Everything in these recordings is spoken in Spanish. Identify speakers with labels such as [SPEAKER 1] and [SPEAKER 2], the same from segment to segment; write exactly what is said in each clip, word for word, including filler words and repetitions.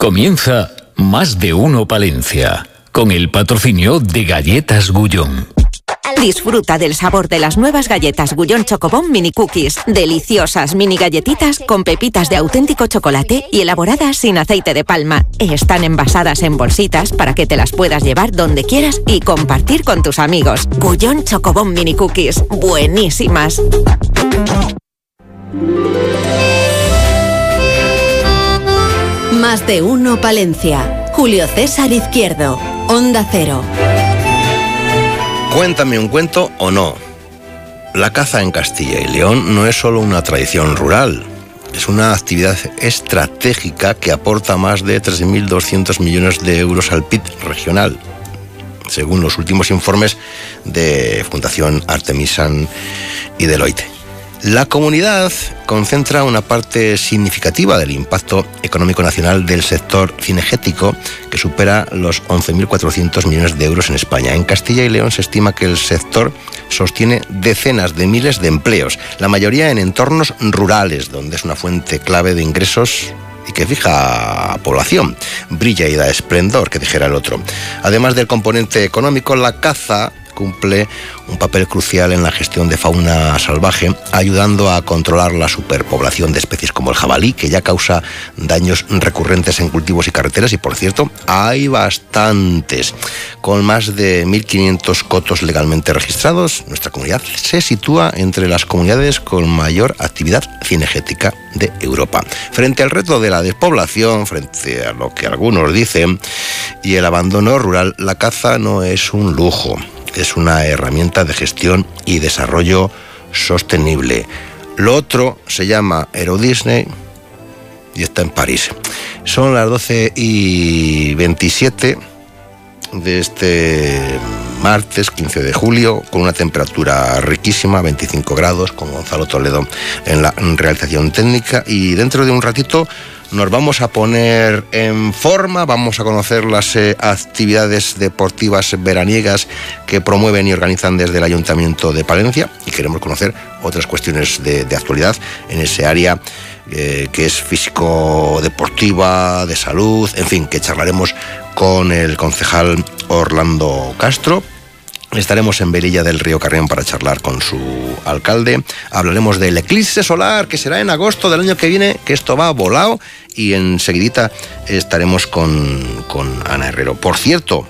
[SPEAKER 1] Comienza Más de Uno Palencia, con el patrocinio de Galletas Gullón.
[SPEAKER 2] Disfruta del sabor de las nuevas galletas Gullón Chocobón Mini Cookies. Deliciosas mini galletitas con pepitas de auténtico chocolate y elaboradas sin aceite de palma. Están envasadas en bolsitas para que te las puedas llevar donde quieras y compartir con tus amigos. Gullón Chocobón Mini Cookies. Buenísimas.
[SPEAKER 3] Más de Uno Palencia. Julio César Izquierdo. Onda Cero.
[SPEAKER 4] Cuéntame un cuento o no. La caza en Castilla y León no es solo una tradición rural, es una actividad estratégica que aporta más de tres mil doscientos millones de euros al P I B regional, según los últimos informes de Fundación Artemisan y Deloitte. La comunidad concentra una parte significativa del impacto económico nacional del sector cinegético, que supera los once mil cuatrocientos millones de euros en España. En Castilla y León se estima que el sector sostiene decenas de miles de empleos, la mayoría en entornos rurales, donde es una fuente clave de ingresos y que fija población. Brilla y da esplendor, que dijera el otro. Además del componente económico, la caza cumple un papel crucial en la gestión de fauna salvaje, ayudando a controlar la superpoblación de especies como el jabalí, que ya causa daños recurrentes en cultivos y carreteras, y por cierto, hay bastantes. Con más de mil quinientos cotos legalmente registrados, nuestra comunidad se sitúa entre las comunidades con mayor actividad cinegética de Europa. Frente al reto de la despoblación, frente a lo que algunos dicen, y el abandono rural, la caza no es un lujo. Es una herramienta de gestión y desarrollo sostenible. Lo otro se llama Euro Disney y está en París. Son las doce y veintisiete de este martes quince de julio, con una temperatura riquísima, veinticinco grados, con Gonzalo Toledo en la realización técnica, y dentro de un ratito nos vamos a poner en forma, vamos a conocer las eh, actividades deportivas veraniegas que promueven y organizan desde el Ayuntamiento de Palencia, y queremos conocer otras cuestiones de, de actualidad en ese área eh, que es físico-deportiva, de salud, en fin, que charlaremos con el concejal Orlando Castro. Estaremos en Velilla del Río Carrión para charlar con su alcalde. Hablaremos del eclipse solar, que será en agosto del año que viene, que esto va volado, y enseguidita estaremos con, con Ana Herrero. Por cierto,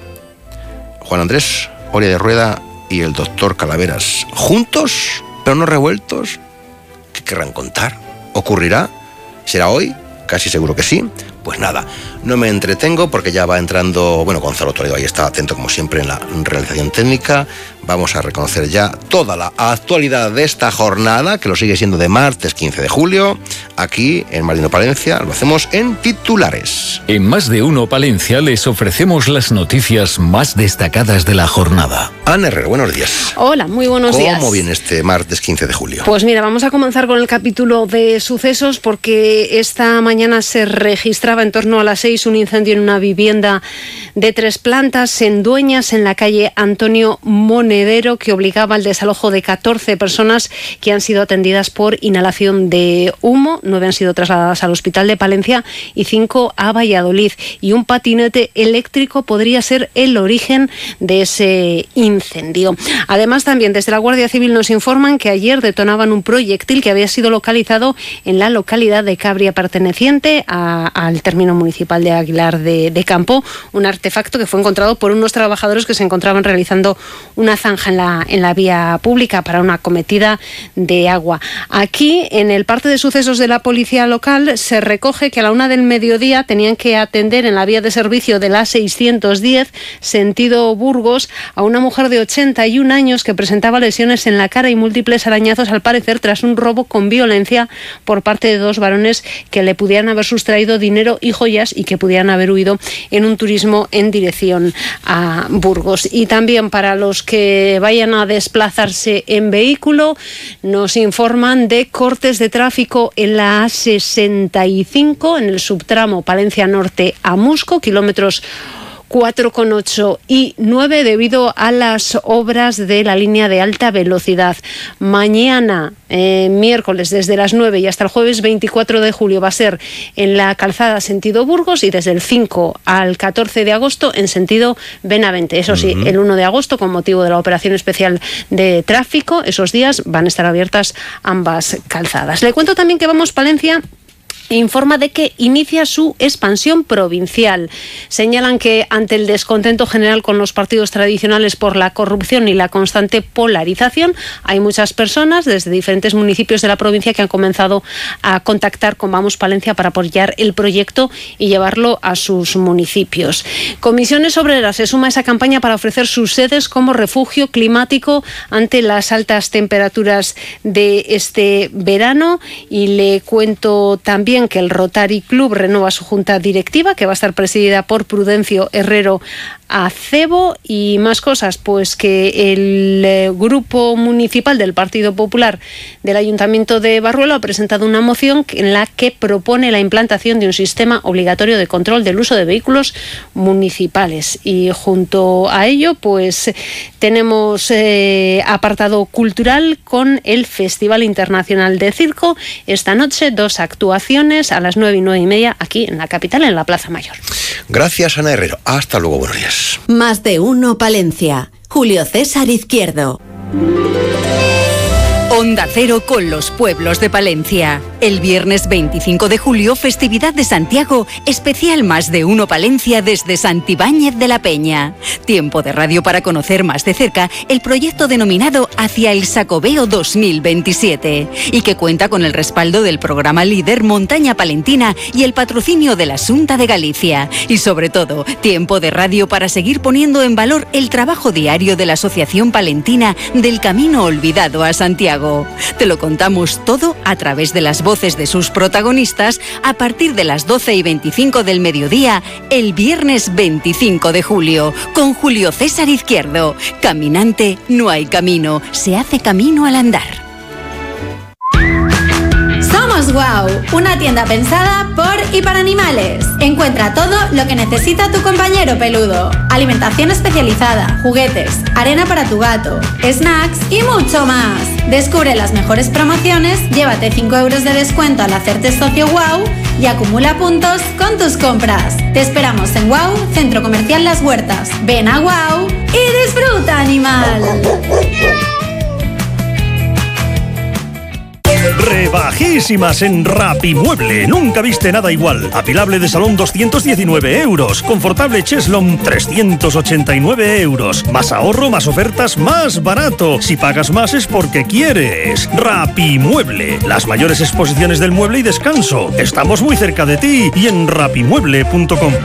[SPEAKER 4] Juan Andrés Oria de Rueda y el doctor Calaveras, juntos, pero no revueltos. ¿Qué querrán contar? ¿Ocurrirá? ¿Será hoy? Casi seguro que sí. Pues nada, no me entretengo porque ya va entrando, bueno, Gonzalo Toledo ahí está atento como siempre en la realización técnica. Vamos a reconocer ya toda la actualidad de esta jornada, que lo sigue siendo de martes quince de julio, aquí en Más de Uno Palencia. Lo hacemos en titulares.
[SPEAKER 1] En Más de Uno Palencia les ofrecemos las noticias más destacadas de la jornada.
[SPEAKER 4] Ana Herrero, buenos días.
[SPEAKER 5] Hola, muy buenos
[SPEAKER 4] ¿Cómo
[SPEAKER 5] días.
[SPEAKER 4] ¿Cómo viene este martes quince de julio?
[SPEAKER 5] Pues mira, vamos a comenzar con el capítulo de sucesos, porque esta mañana se registraba en torno a las seis un incendio en una vivienda de tres plantas en Dueñas, en la calle Antonio Monedero, que obligaba al desalojo de catorce personas que han sido atendidas por inhalación de humo. Nueve han sido trasladadas al Hospital de Palencia y cinco a Valladolid. Y un patinete eléctrico podría ser el origen de ese incendio. Además, también desde la Guardia Civil nos informan que ayer detonaban un proyectil que había sido localizado en la localidad de Cabria, perteneciente a, al término municipal de Aguilar de, de Campo, un artefacto que fue encontrado por unos trabajadores que se encontraban realizando una zanja en la, en la vía pública para una acometida de agua. Aquí, en el parte de sucesos de la policía local, se recoge que a la una del mediodía tenían que atender en la vía de servicio de la seiscientos diez, sentido Burgos, a una mujer de ochenta y un años que presentaba lesiones en la cara y múltiples arañazos, al parecer tras un robo con violencia por parte de dos varones que le pudieran haber sustraído dinero y joyas y que pudieran haber huido en un turismo en dirección a Burgos. Y también para los que vayan a desplazarse en vehículo, nos informan de cortes de tráfico en la A sesenta y cinco, en el subtramo Palencia Norte a Musco, kilómetros cuatro coma ocho y nueve debido a las obras de la línea de alta velocidad. Mañana, eh, miércoles, desde las nueve y hasta el jueves veinticuatro de julio va a ser en la calzada sentido Burgos y desde el cinco al catorce de agosto en sentido Benavente. Eso sí, uh-huh. el uno de agosto, con motivo de la operación especial de tráfico, esos días van a estar abiertas ambas calzadas. Le cuento también que Vamos Palencia informa de que inicia su expansión provincial. Señalan que ante el descontento general con los partidos tradicionales por la corrupción y la constante polarización, hay muchas personas desde diferentes municipios de la provincia que han comenzado a contactar con Vamos Palencia para apoyar el proyecto y llevarlo a sus municipios. Comisiones Obreras se suma a esa campaña para ofrecer sus sedes como refugio climático ante las altas temperaturas de este verano. Y le cuento también que el Rotary Club renueva su junta directiva, que va a estar presidida por Prudencio Herrero Acebo. Y más cosas, pues que el eh, Grupo Municipal del Partido Popular del Ayuntamiento de Barruelo ha presentado una moción en la que propone la implantación de un sistema obligatorio de control del uso de vehículos municipales. Y junto a ello, pues tenemos eh, apartado cultural con el Festival Internacional de Circo. Esta noche, dos actuaciones a las nueve y nueve y media aquí en la capital, en la Plaza Mayor.
[SPEAKER 4] Gracias, Ana Herrero. Hasta luego, buenos días.
[SPEAKER 3] Más de uno Palencia. Julio César Izquierdo.
[SPEAKER 6] Onda Cero con los pueblos de Palencia. El viernes veinticinco de julio, festividad de Santiago, especial Más de Uno Palencia desde Santibáñez de la Peña. Tiempo de radio para conocer más de cerca el proyecto denominado Hacia el Sacobeo dos mil veintisiete y que cuenta con el respaldo del programa líder Montaña Palentina y el patrocinio de la Xunta de Galicia. Y sobre todo, tiempo de radio para seguir poniendo en valor el trabajo diario de la Asociación Palentina del Camino Olvidado a Santiago. Te lo contamos todo a través de las voces de sus protagonistas a partir de las doce y veinticinco del mediodía, el viernes veinticinco de julio, con Julio César Izquierdo. Caminante, no hay camino, se hace camino al andar.
[SPEAKER 7] Somos Wow, una tienda pensada por y para animales. Encuentra todo lo que necesita tu compañero peludo. Alimentación especializada, juguetes, arena para tu gato, snacks y mucho más. Descubre las mejores promociones, llévate cinco euros de descuento al hacerte socio Wow y acumula puntos con tus compras. Te esperamos en Wow, Centro Comercial Las Huertas. Ven a Wow y disfruta, animal.
[SPEAKER 8] Rebajísimas en Rapimueble. Nunca viste nada igual. Apilable de salón doscientos diecinueve euros. Confortable Cheslon trescientos ochenta y nueve euros. Más ahorro, más ofertas, más barato. Si pagas más es porque quieres. Rapimueble. Las mayores exposiciones del mueble y descanso. Estamos muy cerca de ti y en rapimueble punto com.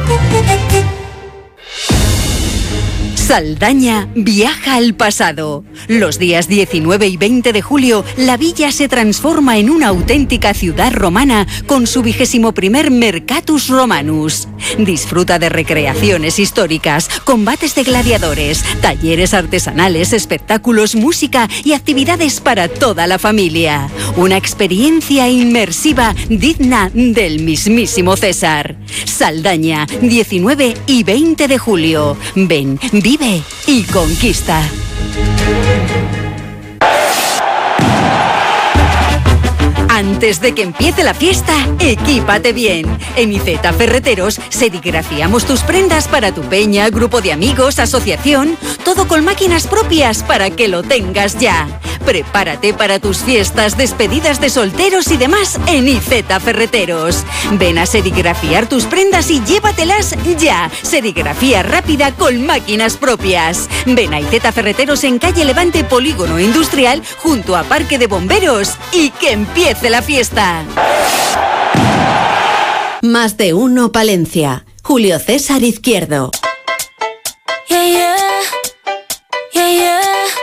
[SPEAKER 6] Saldaña viaja al pasado. Los días diecinueve y veinte de julio, la villa se transforma en una auténtica ciudad romana con su vigésimo primer Mercatus Romanus. Disfruta de recreaciones históricas, combates de gladiadores, talleres artesanales, espectáculos, música y actividades para toda la familia. Una experiencia inmersiva digna del mismísimo César. Saldaña, diecinueve y veinte de julio. Ven, vive y conquista. Antes de que empiece la fiesta, equípate bien. En Iceta Ferreteros serigrafiamos tus prendas para tu peña, grupo de amigos, asociación, todo con máquinas propias para que lo tengas ya. Prepárate para tus fiestas, despedidas de solteros y demás en Iceta Ferreteros. Ven a serigrafiar tus prendas y llévatelas ya. Serigrafía rápida con máquinas propias. Ven a Iceta Ferreteros en calle Levante, Polígono Industrial, junto a Parque de Bomberos, y que empiece la fiesta.
[SPEAKER 3] Más de uno Palencia. Julio César Izquierdo.
[SPEAKER 9] Yeah, yeah. Yeah, yeah.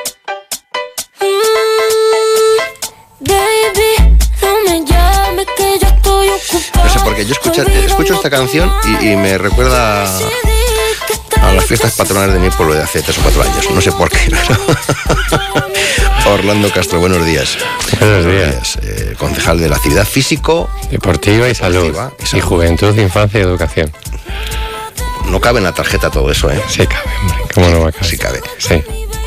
[SPEAKER 9] Mm, baby, no me llames que yo estoy ocupada.
[SPEAKER 4] No sé por qué, yo escucho, escucho esta canción y, y me recuerda a las fiestas patronales de mi pueblo de hace tres o cuatro años. No sé por qué, pero... Orlando Castro, buenos días.
[SPEAKER 10] Buenos días.
[SPEAKER 4] Eh, concejal de la actividad físico,
[SPEAKER 10] deportiva y salud.
[SPEAKER 4] Deportiva y salud.
[SPEAKER 10] Y juventud, infancia y educación.
[SPEAKER 4] no cabe en la tarjeta todo eso, ¿eh?
[SPEAKER 10] Sí cabe, hombre, ¿cómo no va a caber?
[SPEAKER 4] Sí cabe.
[SPEAKER 10] Sí.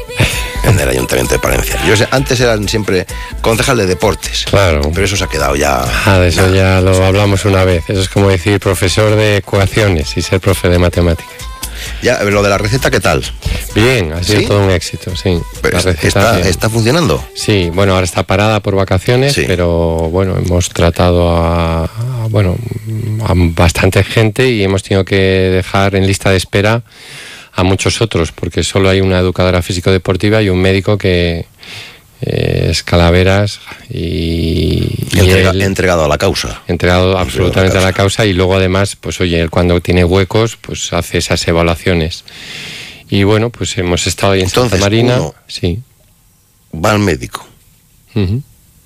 [SPEAKER 4] En el Ayuntamiento de Palencia. Yo sé, antes eran siempre concejal de deportes.
[SPEAKER 10] Claro.
[SPEAKER 4] Pero eso se ha quedado ya...
[SPEAKER 10] Ah, de eso ya lo hablamos una vez. Eso es como decir profesor de ecuaciones y ser profe de matemáticas.
[SPEAKER 4] Ya, lo de la receta, ¿qué tal?
[SPEAKER 10] Bien, ha sido
[SPEAKER 4] ¿Sí?
[SPEAKER 10] todo un éxito, sí.
[SPEAKER 4] Pero
[SPEAKER 10] La receta,
[SPEAKER 4] está,
[SPEAKER 10] bien.
[SPEAKER 4] ¿Está funcionando?
[SPEAKER 10] Sí, bueno, ahora está parada por vacaciones,
[SPEAKER 4] Sí.
[SPEAKER 10] pero bueno, hemos tratado a, a, bueno, a bastante gente y hemos tenido que dejar en lista de espera a muchos otros, porque solo hay una educadora físico-deportiva y un médico que eh, es Calaveras y, y
[SPEAKER 4] Entrega,
[SPEAKER 10] él,
[SPEAKER 4] entregado a la causa.
[SPEAKER 10] entregado absolutamente a la causa, y luego además, pues oye, él cuando tiene huecos, pues hace esas evaluaciones. Y bueno, pues hemos estado ahí en
[SPEAKER 4] Entonces,
[SPEAKER 10] Santa Marina.
[SPEAKER 4] uno
[SPEAKER 10] Sí.
[SPEAKER 4] va al médico
[SPEAKER 10] Uh-huh.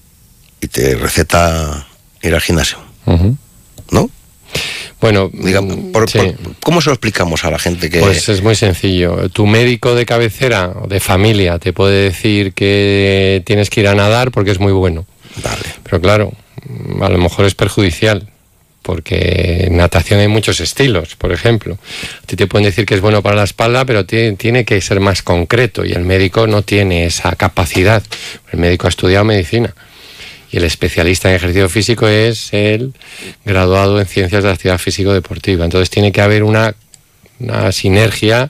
[SPEAKER 4] y te receta ir al gimnasio,
[SPEAKER 10] Uh-huh.
[SPEAKER 4] ¿no?
[SPEAKER 10] Bueno,
[SPEAKER 4] Digamos, por,
[SPEAKER 10] sí.
[SPEAKER 4] por, ¿cómo se lo explicamos a la gente que...?
[SPEAKER 10] Pues es muy sencillo. Tu médico de cabecera o de familia te puede decir que tienes que ir a nadar porque es muy bueno.
[SPEAKER 4] Vale.
[SPEAKER 10] Pero claro, a lo mejor es perjudicial, porque en natación hay muchos estilos, por ejemplo. A ti te pueden decir que es bueno para la espalda, pero tiene, tiene que ser más concreto, y el médico no tiene esa capacidad. El médico ha estudiado medicina. Y el especialista en ejercicio físico es el graduado en ciencias de la actividad físico-deportiva. Entonces tiene que haber una, una sinergia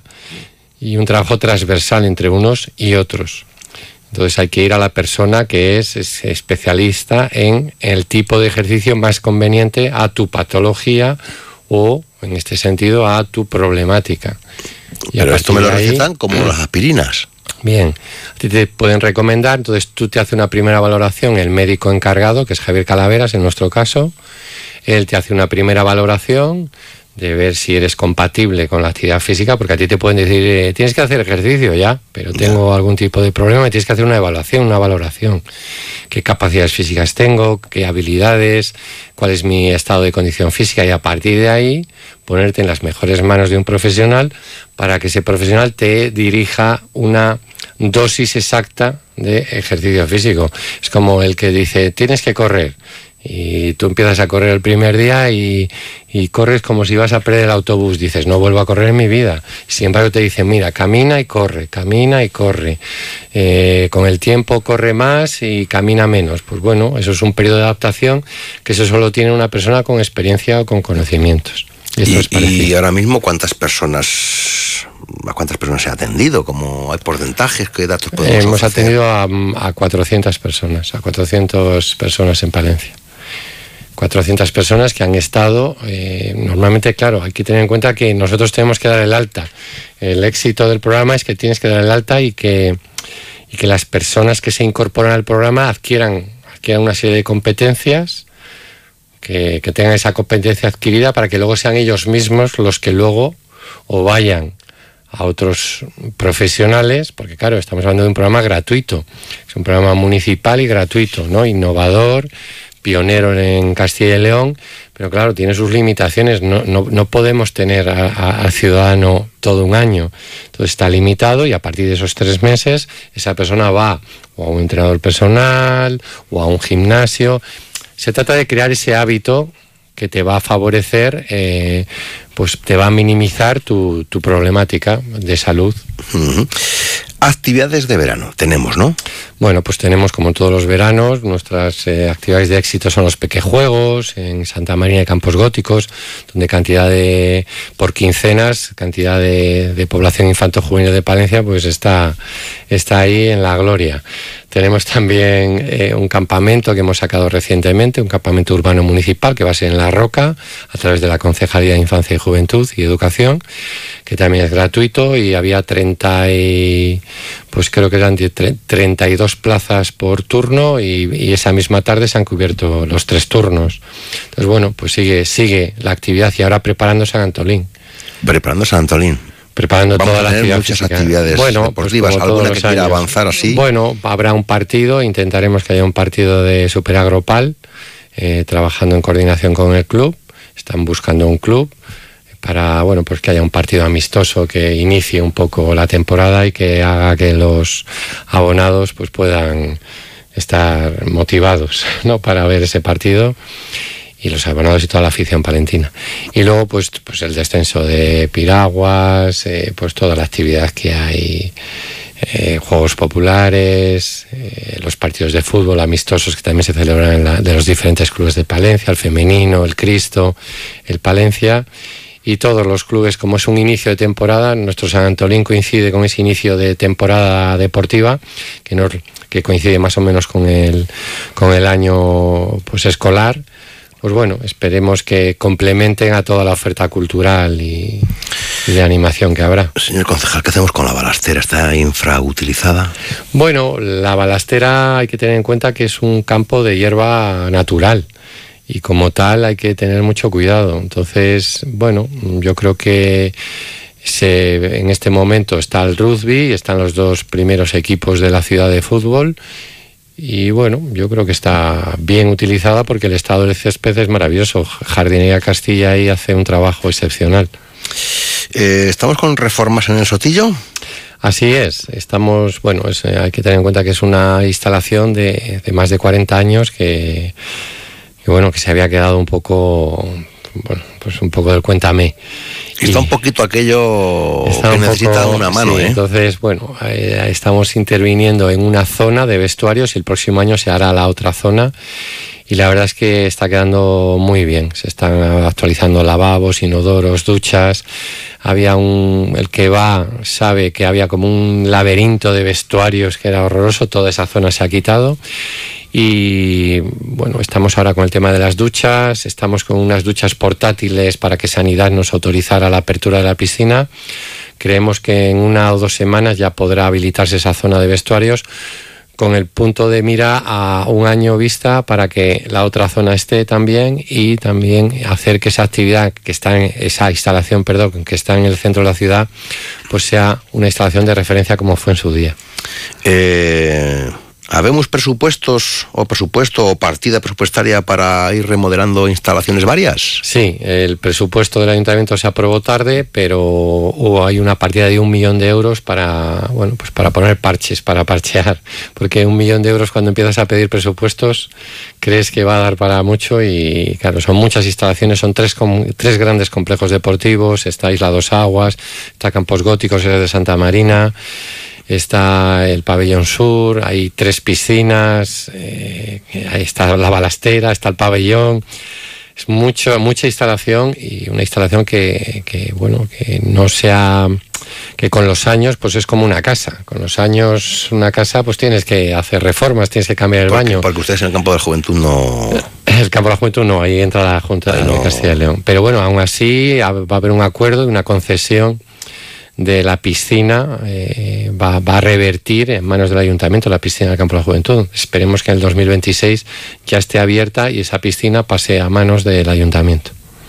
[SPEAKER 10] y un trabajo transversal entre unos y otros. Entonces hay que ir a la persona que es, es especialista en el tipo de ejercicio más conveniente a tu patología o, en este sentido, a tu problemática. Y
[SPEAKER 4] Pero esto me lo
[SPEAKER 10] ahí,
[SPEAKER 4] recetan como las aspirinas.
[SPEAKER 10] Bien, a ti te pueden recomendar, entonces tú te hace una primera valoración, el médico encargado, que es Javier Calaveras en nuestro caso. Él te hace una primera valoración de ver si eres compatible con la actividad física, porque a ti te pueden decir, eh, tienes que hacer ejercicio ya, pero tengo yeah. algún tipo de problema, y tienes que hacer una evaluación, una valoración. ¿Qué capacidades físicas tengo? ¿Qué habilidades? ¿Cuál es mi estado de condición física? Y a partir de ahí, ponerte en las mejores manos de un profesional para que ese profesional te dirija una dosis exacta de ejercicio físico. Es como el que dice, tienes que correr. Y tú empiezas a correr el primer día y, y corres como si vas a perder el autobús. Dices, no vuelvo a correr en mi vida. Sin embargo, te dicen, mira, camina y corre, camina y corre. Eh, con el tiempo corre más y camina menos. Pues bueno, eso es un periodo de adaptación que eso solo tiene una persona con experiencia o con conocimientos. Y, esto
[SPEAKER 4] y,
[SPEAKER 10] es parecido.
[SPEAKER 4] y ahora mismo, ¿cuántas personas a cuántas personas se ha atendido? ¿Cómo hay porcentajes? ¿Qué datos podemos
[SPEAKER 10] Hemos
[SPEAKER 4] ofrecer?
[SPEAKER 10] atendido a, a cuatrocientas personas, a cuatrocientas personas en Palencia. cuatrocientas personas que han estado, eh, normalmente, claro, hay que tener en cuenta que nosotros tenemos que dar el alta. El éxito del programa es que tienes que dar el alta y que, y que las personas que se incorporan al programa adquieran, adquieran una serie de competencias, que, que tengan esa competencia adquirida para que luego sean ellos mismos los que luego o vayan a otros profesionales, porque claro, estamos hablando de un programa gratuito, es un programa municipal y gratuito, ¿no? Innovador, pionero en Castilla y León, pero claro, tiene sus limitaciones. No, no, no podemos tener al ciudadano todo un año. Entonces está limitado, y a partir de esos tres meses esa persona va o a un entrenador personal o a un gimnasio. Se trata de crear ese hábito que te va a favorecer, eh, pues te va a minimizar tu, tu problemática de salud.
[SPEAKER 4] Uh-huh. Actividades de verano tenemos, ¿no?
[SPEAKER 10] Bueno, pues tenemos, como todos los veranos, nuestras eh, actividades de éxito son los pequejuegos en Santa Marina de Campos Góticos, donde cantidad de, por quincenas, cantidad de, de población infanto-juvenil de Palencia, pues está, está ahí en la gloria. Tenemos también eh, un campamento que hemos sacado recientemente, un campamento urbano municipal que va a ser en La Roca, a través de la Concejalía de Infancia y Juventud y Educación, que también es gratuito, y había treinta y, pues creo que eran treinta y dos plazas por turno, y, y esa misma tarde se han cubierto los tres turnos. Entonces bueno, pues sigue, sigue la actividad, y ahora preparando San Antolín.
[SPEAKER 4] Preparando San Antolín.
[SPEAKER 10] Preparando
[SPEAKER 4] Vamos
[SPEAKER 10] toda la
[SPEAKER 4] a tener
[SPEAKER 10] actividad
[SPEAKER 4] muchas
[SPEAKER 10] física.
[SPEAKER 4] actividades
[SPEAKER 10] bueno,
[SPEAKER 4] deportivas,
[SPEAKER 10] pues
[SPEAKER 4] alguna que quiera avanzar así.
[SPEAKER 10] Bueno, habrá un partido, intentaremos que haya un partido de Superagropal, eh, trabajando en coordinación con el club. Están buscando un club para, bueno, pues que haya un partido amistoso que inicie un poco la temporada y que haga que los abonados pues puedan estar motivados, ¿no?, para ver ese partido. y los abonados y toda la afición palentina. Y luego pues, pues el descenso de piraguas, eh, pues toda la actividad que hay, eh, juegos populares, eh, los partidos de fútbol amistosos que también se celebran en la, de los diferentes clubes de Palencia, el femenino, el Cristo, el Palencia, y todos los clubes. Como es un inicio de temporada, nuestro San Antolín coincide con ese inicio de temporada deportiva, que, nos, que coincide más o menos con el, con el año pues escolar. Pues bueno, esperemos que complementen a toda la oferta cultural y, y de animación que habrá.
[SPEAKER 4] Señor concejal, ¿qué hacemos con la balastera? ¿Está infrautilizada?
[SPEAKER 10] Bueno, la balastera hay que tener en cuenta que es un campo de hierba natural y como tal hay que tener mucho cuidado. Entonces, bueno, yo creo que se, en este momento está el rugby, están los dos primeros equipos de la ciudad de fútbol. Y bueno, yo creo que está bien utilizada porque el estado del césped es maravilloso. Jardinería Castilla ahí hace un trabajo excepcional.
[SPEAKER 4] Eh, ¿Estamos con reformas en el Sotillo?
[SPEAKER 10] Así es, estamos, bueno, es, hay que tener en cuenta que es una instalación de, de más de cuarenta años que, que bueno, que se había quedado un poco, bueno, pues un poco del cuéntame.
[SPEAKER 4] Está un poquito aquello
[SPEAKER 10] está
[SPEAKER 4] que
[SPEAKER 10] un
[SPEAKER 4] necesita
[SPEAKER 10] poco,
[SPEAKER 4] una mano,
[SPEAKER 10] sí,
[SPEAKER 4] ¿eh?
[SPEAKER 10] Entonces, bueno, eh, estamos interviniendo en una zona de vestuarios y el próximo año se hará la otra zona y la verdad es que está quedando muy bien. Se están actualizando lavabos, inodoros, duchas. Había un... El que va sabe que había como un laberinto de vestuarios que era horroroso. Toda esa zona se ha quitado. Y bueno, estamos ahora con el tema de las duchas, estamos con unas duchas portátiles para que Sanidad nos autorizara la apertura de la piscina. Creemos que en una o dos semanas ya podrá habilitarse esa zona de vestuarios con el punto de mira a un año vista para que la otra zona esté también y también hacer que esa actividad que está en esa instalación, perdón, que está en el centro de la ciudad, pues sea una instalación de referencia como fue en su día.
[SPEAKER 4] Eh... ¿Habemos presupuestos o presupuesto o partida presupuestaria para ir remodelando instalaciones varias?
[SPEAKER 10] Sí, el presupuesto del ayuntamiento se aprobó tarde, pero hubo, hay una partida de un millón de euros para, bueno, pues para poner parches, para parchear, porque un millón de euros cuando empiezas a pedir presupuestos crees que va a dar para mucho y claro, son muchas instalaciones, son tres, tres grandes complejos deportivos, está Isla Dos Aguas, está Campos Góticos, es de Santa Marina, está el pabellón sur, hay tres piscinas, eh, ahí está la balastera, está el pabellón. Es mucho, mucha instalación y una instalación que, que bueno, que no sea, que con los años pues es como una casa. Con los años una casa pues tienes que hacer reformas, tienes que cambiar el
[SPEAKER 4] porque,
[SPEAKER 10] baño.
[SPEAKER 4] Porque ustedes en el campo de la juventud no...
[SPEAKER 10] El campo de la juventud no, ahí entra la Junta de no. Castilla y León. Pero bueno, aún así va a haber un acuerdo y una concesión de la piscina, eh, va, va a revertir en manos del ayuntamiento la piscina del Campo de la Juventud. Esperemos que en el dos mil veintiséis ya esté abierta y esa piscina pase a manos del ayuntamiento.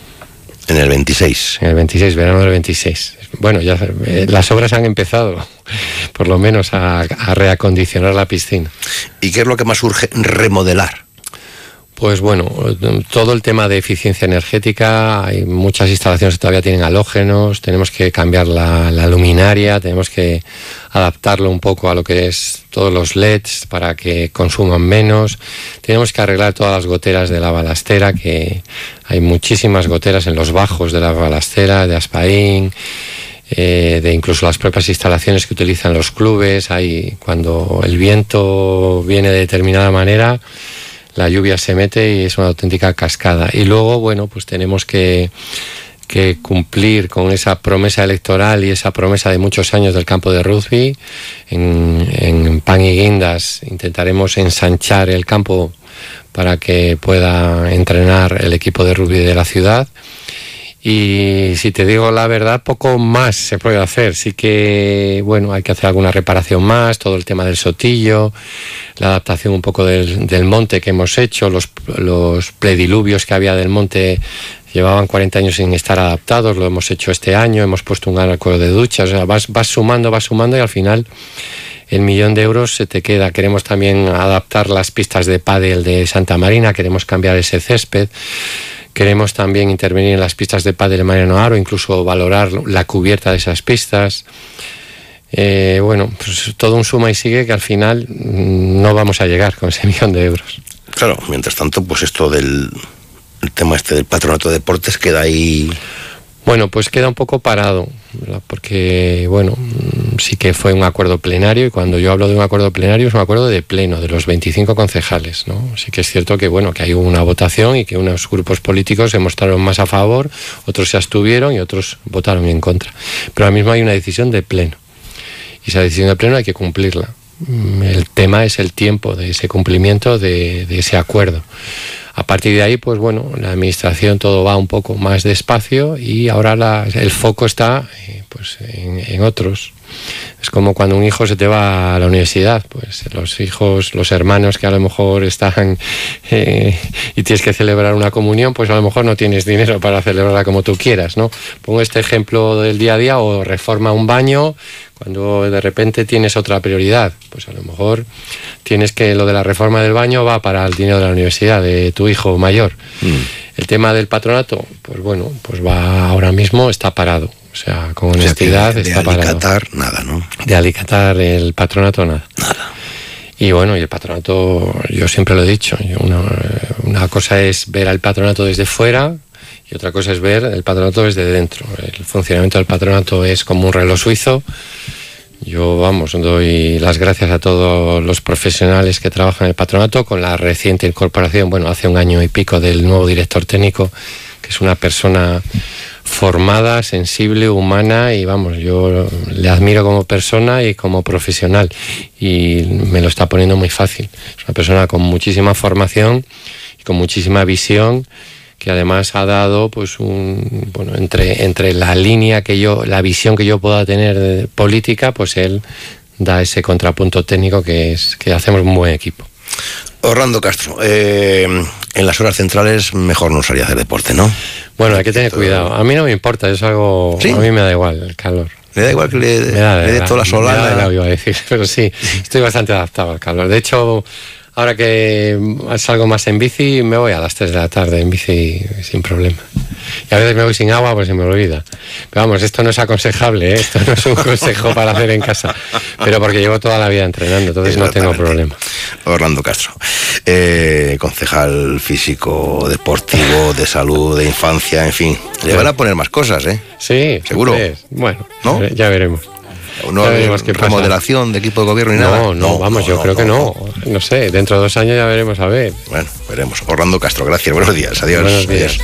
[SPEAKER 4] En el veintiséis.
[SPEAKER 10] En el veintiséis, verano del veintiséis. Bueno, ya eh, las obras han empezado, por lo menos a, a reacondicionar la piscina.
[SPEAKER 4] ¿Y qué es lo que más urge remodelar?
[SPEAKER 10] Pues bueno, todo el tema de eficiencia energética, hay muchas instalaciones que todavía tienen halógenos, tenemos que cambiar la, la luminaria, tenemos que adaptarlo un poco a lo que es todos los L E Ds para que consuman menos, tenemos que arreglar todas las goteras de la balastera, que hay muchísimas goteras en los bajos de la balastera, de Aspaín, eh, de incluso las propias instalaciones que utilizan los clubes. Hay, cuando el viento viene de determinada manera, la lluvia se mete y es una auténtica cascada. Y luego, bueno, pues tenemos que, que cumplir con esa promesa electoral y esa promesa de muchos años del campo de rugby. En, en Pan y Guindas intentaremos ensanchar el campo para que pueda entrenar el equipo de rugby de la ciudad. Y si te digo la verdad, poco más se puede hacer. Sí que, bueno, hay que hacer alguna reparación más, todo el tema del Sotillo, la adaptación un poco del, del monte que hemos hecho, los, los prediluvios que había del monte llevaban cuarenta años sin estar adaptados, lo hemos hecho este año, hemos puesto un arco de duchas, o sea, vas, vas sumando, vas sumando y al final el millón de euros se te queda. Queremos también adaptar las pistas de pádel de Santa Marina, queremos cambiar ese césped. Queremos también intervenir en las pistas de pádel de Mariano Haro, incluso valorar la cubierta de esas pistas. Eh, bueno, pues todo un suma y sigue que al final no vamos a llegar con ese millón de euros.
[SPEAKER 4] Claro, mientras tanto, pues esto del el tema este del Patronato de Deportes queda ahí.
[SPEAKER 10] Bueno, pues queda un poco parado, ¿verdad? Porque, bueno, sí que fue un acuerdo plenario, y cuando yo hablo de un acuerdo plenario es un acuerdo de pleno, de los veinticinco concejales, ¿no? Sí que es cierto que, bueno, que hay una votación y que unos grupos políticos se mostraron más a favor, otros se abstuvieron y otros votaron en contra. Pero ahora mismo hay una decisión de pleno, y esa decisión de pleno hay que cumplirla. El tema es el tiempo de ese cumplimiento de, de ese acuerdo. A partir de ahí, pues bueno, la administración todo va un poco más despacio y ahora la, el foco está eh, pues en, en otros. Es como cuando un hijo se te va a la universidad, pues los hijos, los hermanos que a lo mejor están eh, y tienes que celebrar una comunión, pues a lo mejor no tienes dinero para celebrarla como tú quieras, ¿no? Pongo este ejemplo del día a día, o reforma un baño, cuando de repente tienes otra prioridad, pues a lo mejor tienes que lo de la reforma del baño va para el dinero de la universidad de tu hijo mayor. Mm. El tema del patronato, pues bueno, pues va ahora mismo, está parado. O sea, con honestidad,
[SPEAKER 4] o sea, de,
[SPEAKER 10] está parado.
[SPEAKER 4] De alicatar, nada, ¿no?
[SPEAKER 10] De alicatar el patronato, nada.
[SPEAKER 4] Nada.
[SPEAKER 10] Y bueno, y el patronato, yo siempre lo he dicho, una, una cosa es ver al patronato desde fuera y otra cosa es ver el patronato desde dentro. El funcionamiento del patronato es como un reloj suizo. Yo, vamos, doy las gracias a todos los profesionales que trabajan en el patronato, con la reciente incorporación, bueno, hace un año y pico, del nuevo director técnico, que es una persona formada, sensible, humana, y vamos, yo le admiro como persona y como profesional, y me lo está poniendo muy fácil. Es una persona con muchísima formación y con muchísima visión, que además ha dado pues un bueno entre entre la línea que yo, la visión que yo pueda tener de política, pues él da ese contrapunto técnico que es que hacemos un buen equipo.
[SPEAKER 4] Orlando Castro, eh, en las horas centrales mejor no salir a hacer deporte, ¿no?
[SPEAKER 10] Bueno, hay que tener cuidado. A mí no me importa, es algo... ¿Sí? A mí me da igual el calor.
[SPEAKER 4] ¿Le da igual que le,
[SPEAKER 10] me da,
[SPEAKER 4] le dé toda la solana?
[SPEAKER 10] Me da igual, iba a decir, pero sí, estoy bastante adaptado al calor. De hecho, ahora que salgo más en bici, me voy a las tres de la tarde en bici sin problema. Y a veces me voy sin agua, pues se me olvida. Pero vamos, esto no es aconsejable, ¿eh? Esto no es un consejo para hacer en casa. Pero porque llevo toda la vida entrenando, entonces no tengo problema.
[SPEAKER 4] Orlando Castro, eh, concejal físico, deportivo, de salud, de infancia, en fin. Le van a poner más cosas, ¿eh?
[SPEAKER 10] Sí.
[SPEAKER 4] ¿Seguro?
[SPEAKER 10] Sí. Bueno,
[SPEAKER 4] ¿no?
[SPEAKER 10] Ya veremos.
[SPEAKER 4] No hay remodelación de equipo de gobierno ni
[SPEAKER 10] no,
[SPEAKER 4] nada.
[SPEAKER 10] No, no, vamos, no, yo no, creo no, que no. no. No sé, dentro de dos años ya veremos a ver.
[SPEAKER 4] Bueno, veremos. Orlando Castro, gracias. Buenos días. Adiós.
[SPEAKER 10] Buenos días.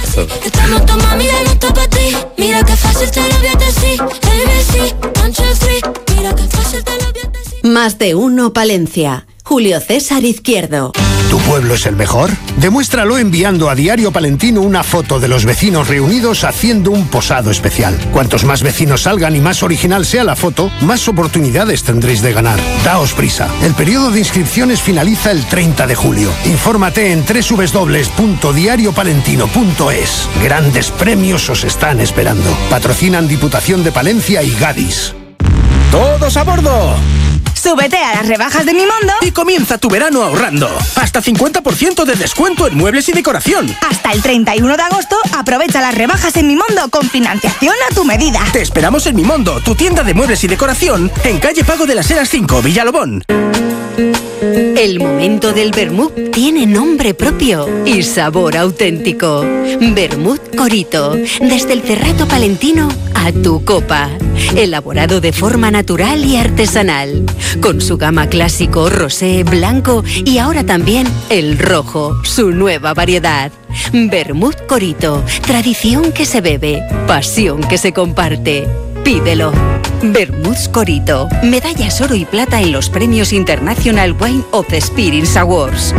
[SPEAKER 3] Más de uno Palencia. Julio César Izquierdo.
[SPEAKER 11] ¿Tu pueblo es el mejor? Demuéstralo enviando a Diario Palentino una foto de los vecinos reunidos haciendo un posado especial. Cuantos más vecinos salgan y más original sea la foto, más oportunidades tendréis de ganar. Daos prisa. El periodo de inscripciones finaliza el treinta de julio. Infórmate en doble u doble u doble u punto diario palentino punto es. Grandes premios os están esperando. Patrocinan Diputación de Palencia y Gadis.
[SPEAKER 12] ¡Todos a bordo!
[SPEAKER 13] Súbete a las rebajas de Mimondo
[SPEAKER 12] y comienza tu verano ahorrando. Hasta cincuenta por ciento de descuento en muebles y decoración.
[SPEAKER 13] Hasta el treinta y uno de agosto aprovecha las rebajas en Mimondo con financiación a tu medida.
[SPEAKER 12] Te esperamos en Mimondo, tu tienda de muebles y decoración, en calle Pago de las Heras cinco, Villalobón.
[SPEAKER 6] El momento del vermut tiene nombre propio y sabor auténtico. Vermut Corito, desde el Cerrato Palentino a tu copa. Elaborado de forma natural y artesanal, con su gama clásico, rosé, blanco y ahora también el rojo, su nueva variedad. Vermut Corito, tradición que se bebe, pasión que se comparte. Pídelo. Vermut Corito, medallas oro y plata en los premios International Wine of the Spirits Awards.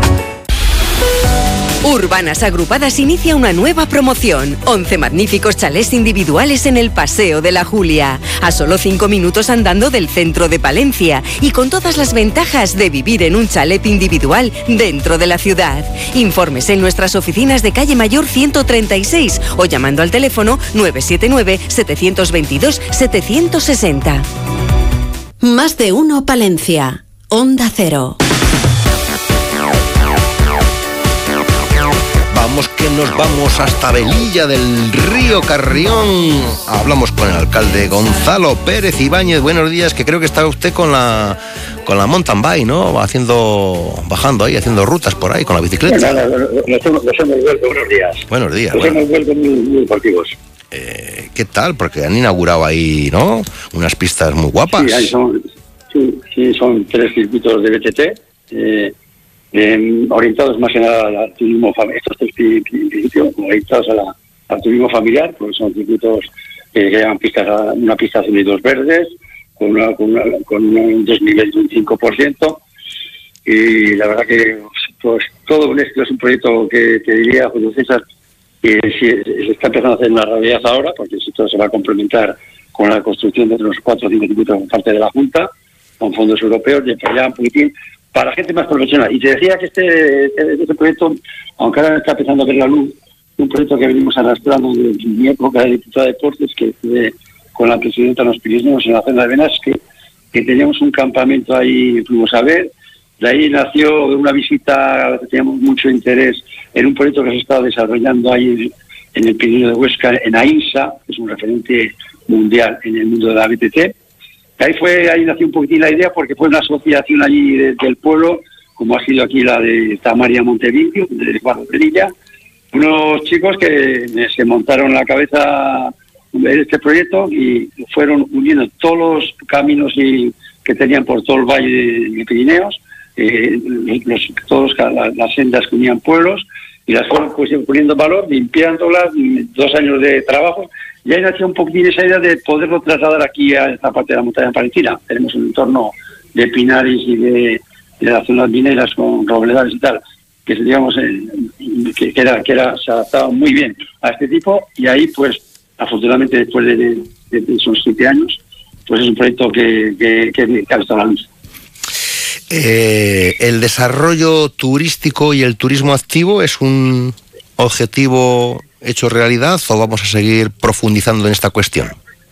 [SPEAKER 6] Urbanas Agrupadas inicia una nueva promoción. once magníficos chalés individuales en el Paseo de la Julia, a solo cinco minutos andando del centro de Palencia y con todas las ventajas de vivir en un chalet individual dentro de la ciudad. Informes en nuestras oficinas de calle Mayor ciento treinta y seis o llamando al teléfono nueve siete nueve, siete dos dos, siete seis cero.
[SPEAKER 3] Más de uno Palencia. Onda Cero.
[SPEAKER 4] vamos que nos vamos hasta Velilla del Río Carrión. Hablamos con el alcalde Gonzalo Pérez Ibáñez. Buenos días, que creo que está usted con la con la mountain bike, ¿no? Haciendo, bajando ahí, haciendo rutas por ahí con la bicicleta.
[SPEAKER 14] Bueno, nos hemos, nos hemos vuelto, buenos días.
[SPEAKER 4] Buenos días.
[SPEAKER 14] Nos
[SPEAKER 4] bueno.
[SPEAKER 14] hemos vuelto muy, muy deportivos.
[SPEAKER 4] Eh, ¿Qué tal? Porque han inaugurado ahí, ¿no? Unas pistas muy guapas.
[SPEAKER 14] Sí, ahí son, sí, sí, son tres circuitos de B T T. Eh, Eh, orientados más que nada al turismo familiar, estos tres principios orientados a la, al turismo familiar, porque son circuitos que llevan pistas a, una pista azul y dos verdes, con, una, con, una, con un desnivel de un cinco por ciento, y la verdad que pues todo esto es un proyecto que te diría, Julio César, que si, se está empezando a hacer una realidad ahora, porque esto se va a complementar con la construcción de los cuatro o cinco circuitos por parte de la Junta, con fondos europeos, y para allá un poquitín para gente más profesional. Y te decía que este, este proyecto, aunque ahora está empezando a ver la luz, un proyecto que venimos arrastrando desde mi época de diputada de deportes, que estuve con la presidenta de los Pirineos en la zona de Benasque, que teníamos un campamento ahí, fuimos a ver. De ahí nació una visita, teníamos mucho interés en un proyecto que se está desarrollando ahí en el Pirineo de Huesca, en AINSA, que es un referente mundial en el mundo de la B T T. Ahí fue, ahí nació un poquitín la idea, porque fue una asociación allí de, del pueblo, como ha sido aquí la de Tamaria Montevideo, de Eduardo Perilla, unos chicos que se montaron la cabeza de este proyecto y fueron uniendo todos los caminos y, que tenían por todo el valle de, de Pirineos, eh, los, todos las, las sendas que unían pueblos, y las fueron pues, poniendo valor, limpiándolas, dos años de trabajo. Y ahí nació un poquitín esa idea de poderlo trasladar aquí a esta parte de la montaña palentina. Tenemos un entorno de pinares y de, de las zonas mineras con robledales y tal, que digamos eh, que, que, era, que era, se adaptaba muy bien a este tipo. Y ahí, pues, afortunadamente, después de, de, de esos siete años, pues es un proyecto que, que, que, que ha estado a la luz.
[SPEAKER 4] Eh, ¿El desarrollo turístico y el turismo activo es un objetivo hecho realidad o vamos a seguir profundizando en esta cuestión?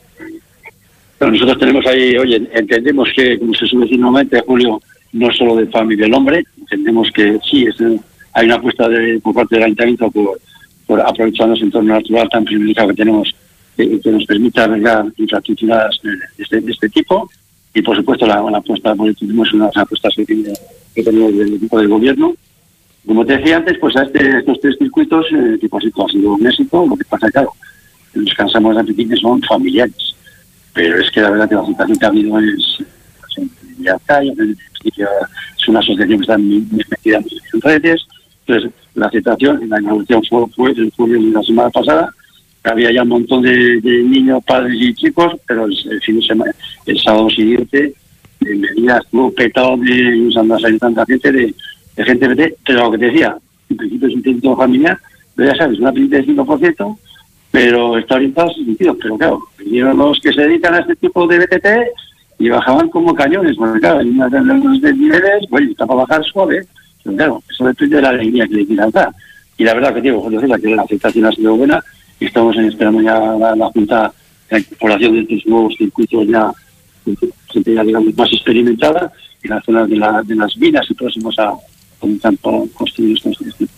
[SPEAKER 14] Bueno, nosotros tenemos ahí, oye, entendemos que, como se suele decir normalmente, Julio, no solo del pan y del hombre, entendemos que sí, es, hay una apuesta de, por parte del Ayuntamiento por, por aprovechar ese entorno natural tan privilegiado que tenemos, eh, que nos permita arreglar infraestructuras de este, de este tipo, y por supuesto la, la apuesta por el turismo es una de las apuestas que, tiene, que tenemos del equipo del gobierno. Como te decía antes, pues a este, estos tres circuitos, eh, que por cierto ha sido un éxito, lo que pasa, claro, nos cansamos de repetir que son familiares, pero es que la verdad que la situación que ha habido es, ya está, en principio es una asociación que está muy metida en redes, entonces la aceptación en la inauguración fue, fue el julio de la semana pasada, había ya un montón de, de niños, padres y chicos, pero el, el fin de semana, el sábado siguiente, en medida estuvo petado de usando a salir tanta gente de de gente, pero lo que te decía, en principio es un intento familiar, pero ya sabes, una pinta de cinco por ciento, pero está orientado a sus sentidos. Pero claro, vinieron los que se dedican a este tipo de B T T y bajaban como cañones, porque claro, hay unos desniveles, bueno, está para bajar suave, pero claro, eso depende de la alegría que le quieran dar. Y la verdad que digo, José César, que la aceptación ha sido buena y estamos esperando ya la, la Junta, la incorporación de estos nuevos circuitos ya, gente ya digamos más experimentada, en las zonas de, la, de las minas y próximos a comenzar a construir estos circuitos.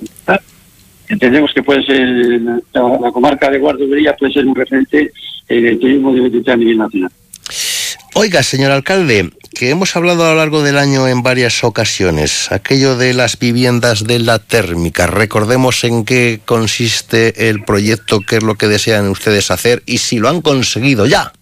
[SPEAKER 14] Entendemos que puede ser la, la comarca de Guardovería puede ser un referente en el turismo de B T T a nivel nacional.
[SPEAKER 4] Oiga, señor alcalde, que hemos hablado a lo largo del año en varias ocasiones, aquello de las viviendas de la térmica. Recordemos en qué consiste el proyecto, qué es lo que desean ustedes hacer y si lo han conseguido ya.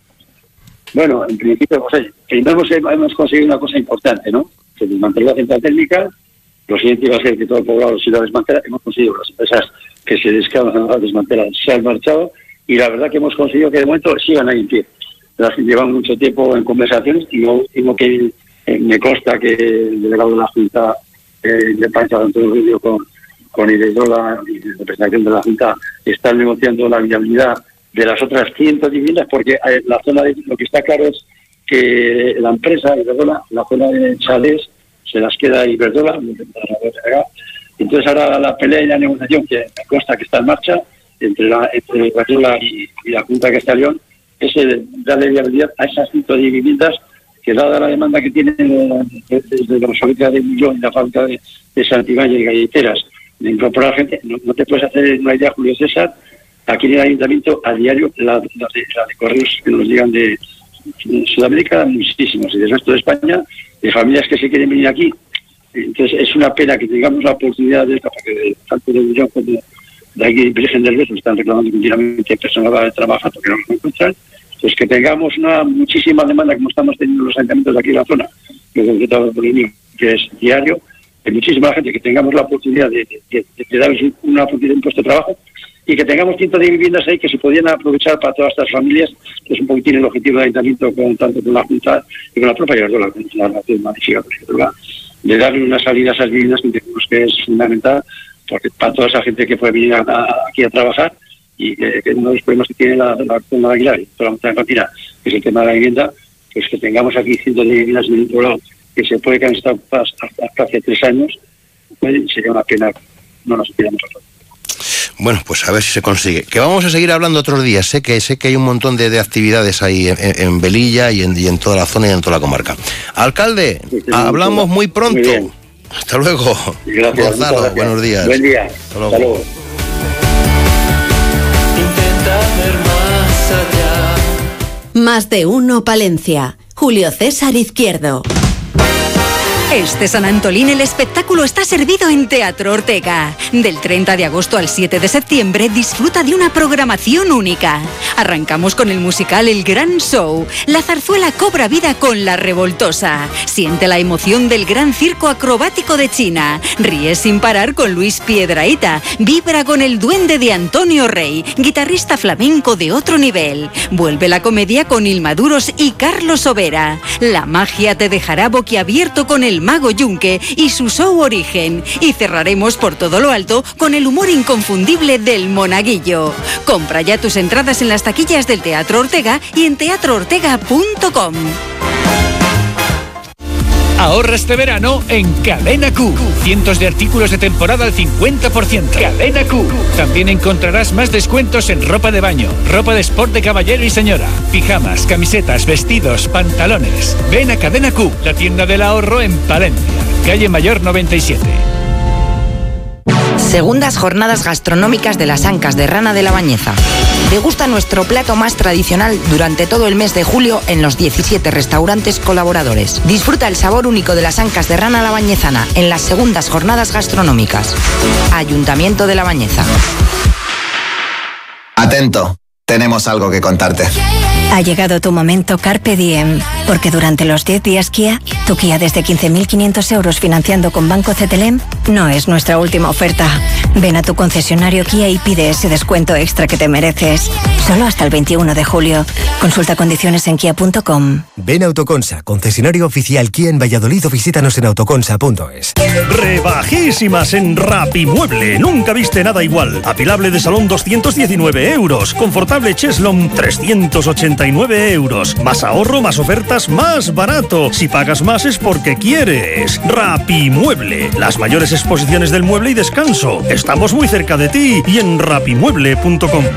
[SPEAKER 14] Bueno, en principio, José, primero hemos, hemos conseguido una cosa importante, ¿no? Se desmanteló la central térmica, lo siguiente iba a ser que todo el poblado se iba a desmantelar, hemos conseguido las empresas que se descargan a desmantelar, se han marchado, y la verdad que hemos conseguido que de momento sigan ahí en pie. Las que llevan mucho tiempo en conversaciones, y lo último que eh, me consta que el delegado de la Junta eh, de Pancha de Antonio Rubio con, con Iberdrola y la representación de la Junta están negociando la viabilidad de las otras cientos viviendas, porque eh, la zona de, lo que está claro es que la empresa Iberdrola, la zona de chalés, se las queda Iberdrola, entonces ahora la pelea y la negociación que me consta que está en marcha entre la entre Iberdrola y, y la Junta de Castilla y León es el darle viabilidad a esas cientos de viviendas que dada la demanda que tienen desde la fábrica de Millón y la fábrica de, de Santibáñez y Galleteras, de incorporar gente. No, no te puedes hacer una idea, Julio César, aquí en el ayuntamiento a diario la, la, de, la de correos que nos llegan de, de Sudamérica, muchísimos, y del resto de España, de familias que se quieren venir aquí. Entonces es una pena que tengamos la oportunidad de esta, porque tanto de Bullón como de aquí Virgen del Beso están reclamando continuamente personal para trabajar porque no lo encuentran. Pues que tengamos una muchísima demanda como estamos teniendo los ayuntamientos de aquí en la zona, que es diario, de muchísima gente, que tengamos la oportunidad de, de, de, de darles una oportunidad de un puesto de trabajo y que tengamos cientos de viviendas ahí que se podían aprovechar para todas estas familias, que es un poquitín el objetivo del ayuntamiento, con, tanto con la Junta y con la propia Iberdrola, con la Nación Magnífica, de darle una salida a esas viviendas que creemos que es fundamental, porque para toda esa gente que puede venir a, a, aquí a trabajar, y que, que uno de los problemas que tiene la, la zona de Aguilar y toda la montaña cantina, que es el tema de la vivienda, pues que tengamos aquí cientos de viviendas en el poblado que se puede que han estado hasta, hasta hace tres años, pues sería una pena, no nos pidan nosotros.
[SPEAKER 4] Bueno, pues a ver si se consigue. Que vamos a seguir hablando otros días. Sé que sé que hay un montón de, de actividades ahí en, en Velilla y en, y en toda la zona y en toda la comarca. Alcalde, sí, sí, hablamos muy pronto. Muy Hasta luego.
[SPEAKER 14] Gracias,
[SPEAKER 4] Gonzalo,
[SPEAKER 14] gracias.
[SPEAKER 4] Buenos días.
[SPEAKER 14] Buen día.
[SPEAKER 4] Hasta luego.
[SPEAKER 14] Hasta luego.
[SPEAKER 3] Más de uno Palencia. Julio César Izquierdo.
[SPEAKER 6] Este San Antolín el espectáculo está servido en Teatro Ortega. Del treinta de agosto al siete de septiembre disfruta de una programación única. Arrancamos con el musical El Gran Show. La zarzuela cobra vida con La Revoltosa. Siente la emoción del gran circo acrobático de China. Ríe sin parar con Luis Piedrahita. Vibra con el duende de Antonio Rey, guitarrista flamenco de otro nivel. Vuelve la comedia con Ilmaduros y Carlos Overa. La magia te dejará boquiabierto con el Mago Yunque y su show Origen. Y cerraremos por todo lo alto con el humor inconfundible del Monaguillo. Compra ya tus entradas en las taquillas del Teatro Ortega y en teatro ortega punto com.
[SPEAKER 15] Ahorra este verano en Cadena Q. Cientos de artículos de temporada al cincuenta por ciento. Cadena Q. También encontrarás más descuentos en ropa de baño, ropa de sport de caballero y señora, pijamas, camisetas, vestidos, pantalones. Ven a Cadena Q, la tienda del ahorro en Palencia, calle Mayor noventa y siete.
[SPEAKER 16] Segundas jornadas gastronómicas de las Ancas de Rana de la Bañeza. Degusta nuestro plato más tradicional durante todo el mes de julio en los diecisiete restaurantes colaboradores. Disfruta el sabor único de las Ancas de Rana la Bañezana en las segundas jornadas gastronómicas. Ayuntamiento de La Bañeza.
[SPEAKER 17] Atento, tenemos algo que contarte.
[SPEAKER 18] Ha llegado tu momento Carpe Diem, porque durante los diez días Kia, tu Kia desde quince mil quinientos euros financiando con Banco C T L M no es nuestra última oferta. Ven a tu concesionario Kia y pide ese descuento extra que te mereces. Solo hasta el veintiuno de julio. Consulta condiciones en kia punto com.
[SPEAKER 19] Ven a Autoconsa, concesionario oficial Kia en Valladolid, o visítanos en autoconsa punto es.
[SPEAKER 8] Rebajísimas en Rapimueble. Nunca viste nada igual. Apilable de salón doscientos diecinueve euros. Confortable Cheslom trescientos ochenta y nueve euros. Más ahorro, más ofertas, más barato. Si pagas más es porque quieres. Rapimueble. Las mayores exposiciones del mueble y descanso. Estamos muy cerca de ti y en rapimueble punto com.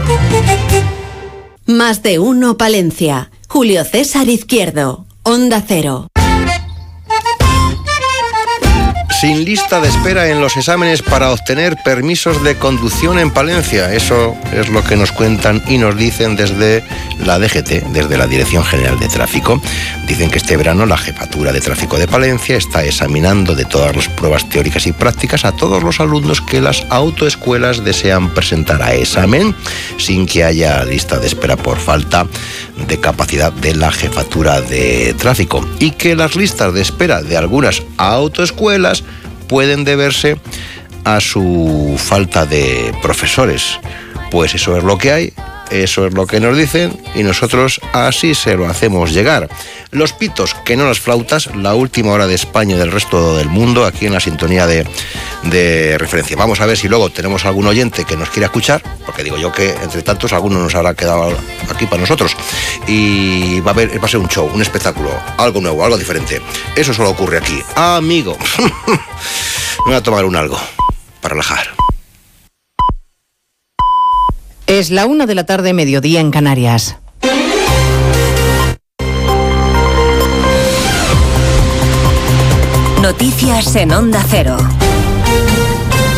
[SPEAKER 3] Más de uno Palencia. Julio César Izquierdo. Onda Cero.
[SPEAKER 4] Sin lista de espera en los exámenes para obtener permisos de conducción en Palencia. Eso es lo que nos cuentan y nos dicen desde la D G T, desde la Dirección General de Tráfico. Dicen que este verano la Jefatura de Tráfico de Palencia está examinando de todas las pruebas teóricas y prácticas a todos los alumnos que las autoescuelas desean presentar a examen, sin que haya lista de espera por falta de capacidad de la Jefatura de Tráfico. Y que las listas de espera de algunas autoescuelas pueden deberse a su falta de profesores. Pues eso es lo que hay, eso es lo que nos dicen y nosotros así se lo hacemos llegar. Los pitos, que no las flautas, la última hora de España y del resto del mundo, aquí en la sintonía de, de referencia. Vamos a ver si luego tenemos algún oyente que nos quiera escuchar, porque digo yo que entre tantos alguno nos habrá quedado aquí para nosotros. Y va a, haber, va a ser un show, un espectáculo, algo nuevo, algo diferente. Eso solo ocurre aquí. Ah, amigo, me voy a tomar un algo para relajar.
[SPEAKER 20] Es la una de la tarde, mediodía en Canarias.
[SPEAKER 3] Noticias en Onda Cero.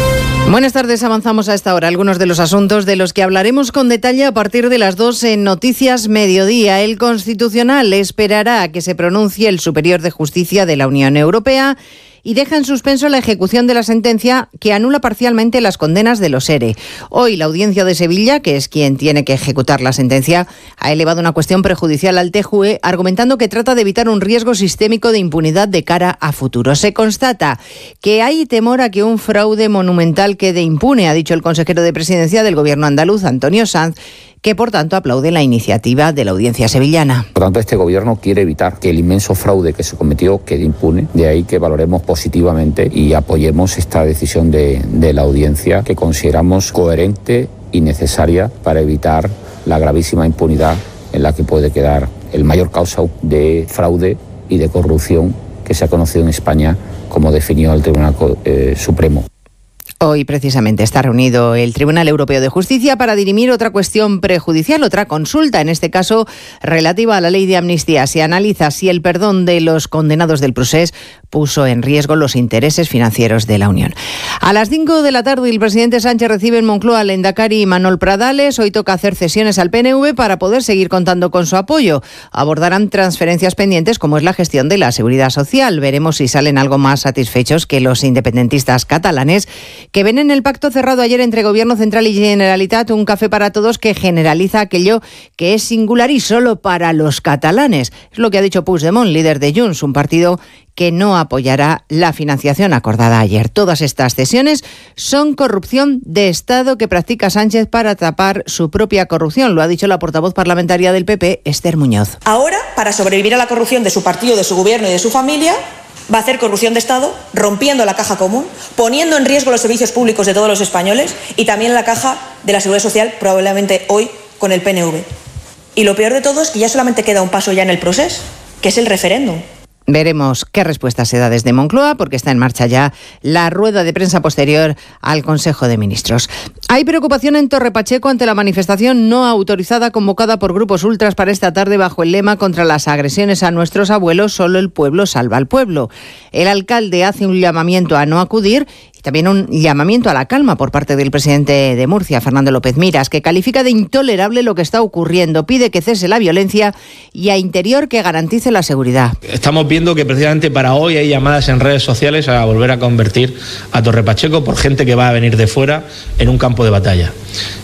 [SPEAKER 20] Buenas tardes, avanzamos a esta hora algunos de los asuntos de los que hablaremos con detalle a partir de las dos en Noticias Mediodía. El Constitucional esperará a que se pronuncie el Superior de Justicia de la Unión Europea y deja en suspenso la ejecución de la sentencia que anula parcialmente las condenas de los ERE. Hoy la Audiencia de Sevilla, que es quien tiene que ejecutar la sentencia, ha elevado una cuestión prejudicial al T J U E, argumentando que trata de evitar un riesgo sistémico de impunidad de cara a futuro. Se constata que hay temor a que un fraude monumental quede impune, ha dicho el consejero de Presidencia del Gobierno andaluz, Antonio Sanz, que por tanto aplaude la iniciativa de la Audiencia sevillana.
[SPEAKER 21] Por tanto, este Gobierno quiere evitar que el inmenso fraude que se cometió quede impune, de ahí que valoremos positivamente y apoyemos esta decisión de, de la Audiencia, que consideramos coherente y necesaria para evitar la gravísima impunidad en la que puede quedar el mayor causa de fraude y de corrupción que se ha conocido en España, como definió el Tribunal eh, Supremo.
[SPEAKER 20] Hoy precisamente está reunido el Tribunal Europeo de Justicia para dirimir otra cuestión prejudicial, otra consulta, en este caso relativa a la ley de amnistía. Se analiza si el perdón de los condenados del Procés puso en riesgo los intereses financieros de la Unión. A las cinco de la tarde el presidente Sánchez recibe en Moncloa al lehendakari Imanol Pradales. Hoy toca hacer cesiones al P N V para poder seguir contando con su apoyo. Abordarán transferencias pendientes como es la gestión de la seguridad social. Veremos si salen algo más satisfechos que los independentistas catalanes, que ven en el pacto cerrado ayer entre Gobierno Central y Generalitat un café para todos que generaliza aquello que es singular y solo para los catalanes. Es lo que ha dicho Puigdemont, líder de Junts, un partido que no apoyará la financiación acordada ayer. Todas estas cesiones son corrupción de Estado que practica Sánchez para tapar su propia corrupción, lo ha dicho la portavoz parlamentaria del P P, Esther Muñoz.
[SPEAKER 22] Ahora, para sobrevivir a la corrupción de su partido, de su gobierno y de su familia, va a hacer corrupción de Estado, rompiendo la caja común, poniendo en riesgo los servicios públicos de todos los españoles y también la caja de la Seguridad Social, probablemente hoy con el P N V. Y lo peor de todo es que ya solamente queda un paso ya en el proceso, que es el referéndum.
[SPEAKER 20] Veremos qué respuesta se da desde Moncloa, porque está en marcha ya la rueda de prensa posterior al Consejo de Ministros. Hay preocupación en Torre Pacheco ante la manifestación no autorizada convocada por grupos ultras para esta tarde bajo el lema contra las agresiones a nuestros abuelos, solo el pueblo salva al pueblo. El alcalde hace un llamamiento a no acudir y también un llamamiento a la calma por parte del presidente de Murcia, Fernando López Miras, que califica de intolerable lo que está ocurriendo. Pide que cese la violencia y a Interior que garantice la seguridad.
[SPEAKER 23] Estamos viendo que precisamente para hoy hay llamadas en redes sociales a volver a convertir a Torre Pacheco por gente que va a venir de fuera en un campo de batalla.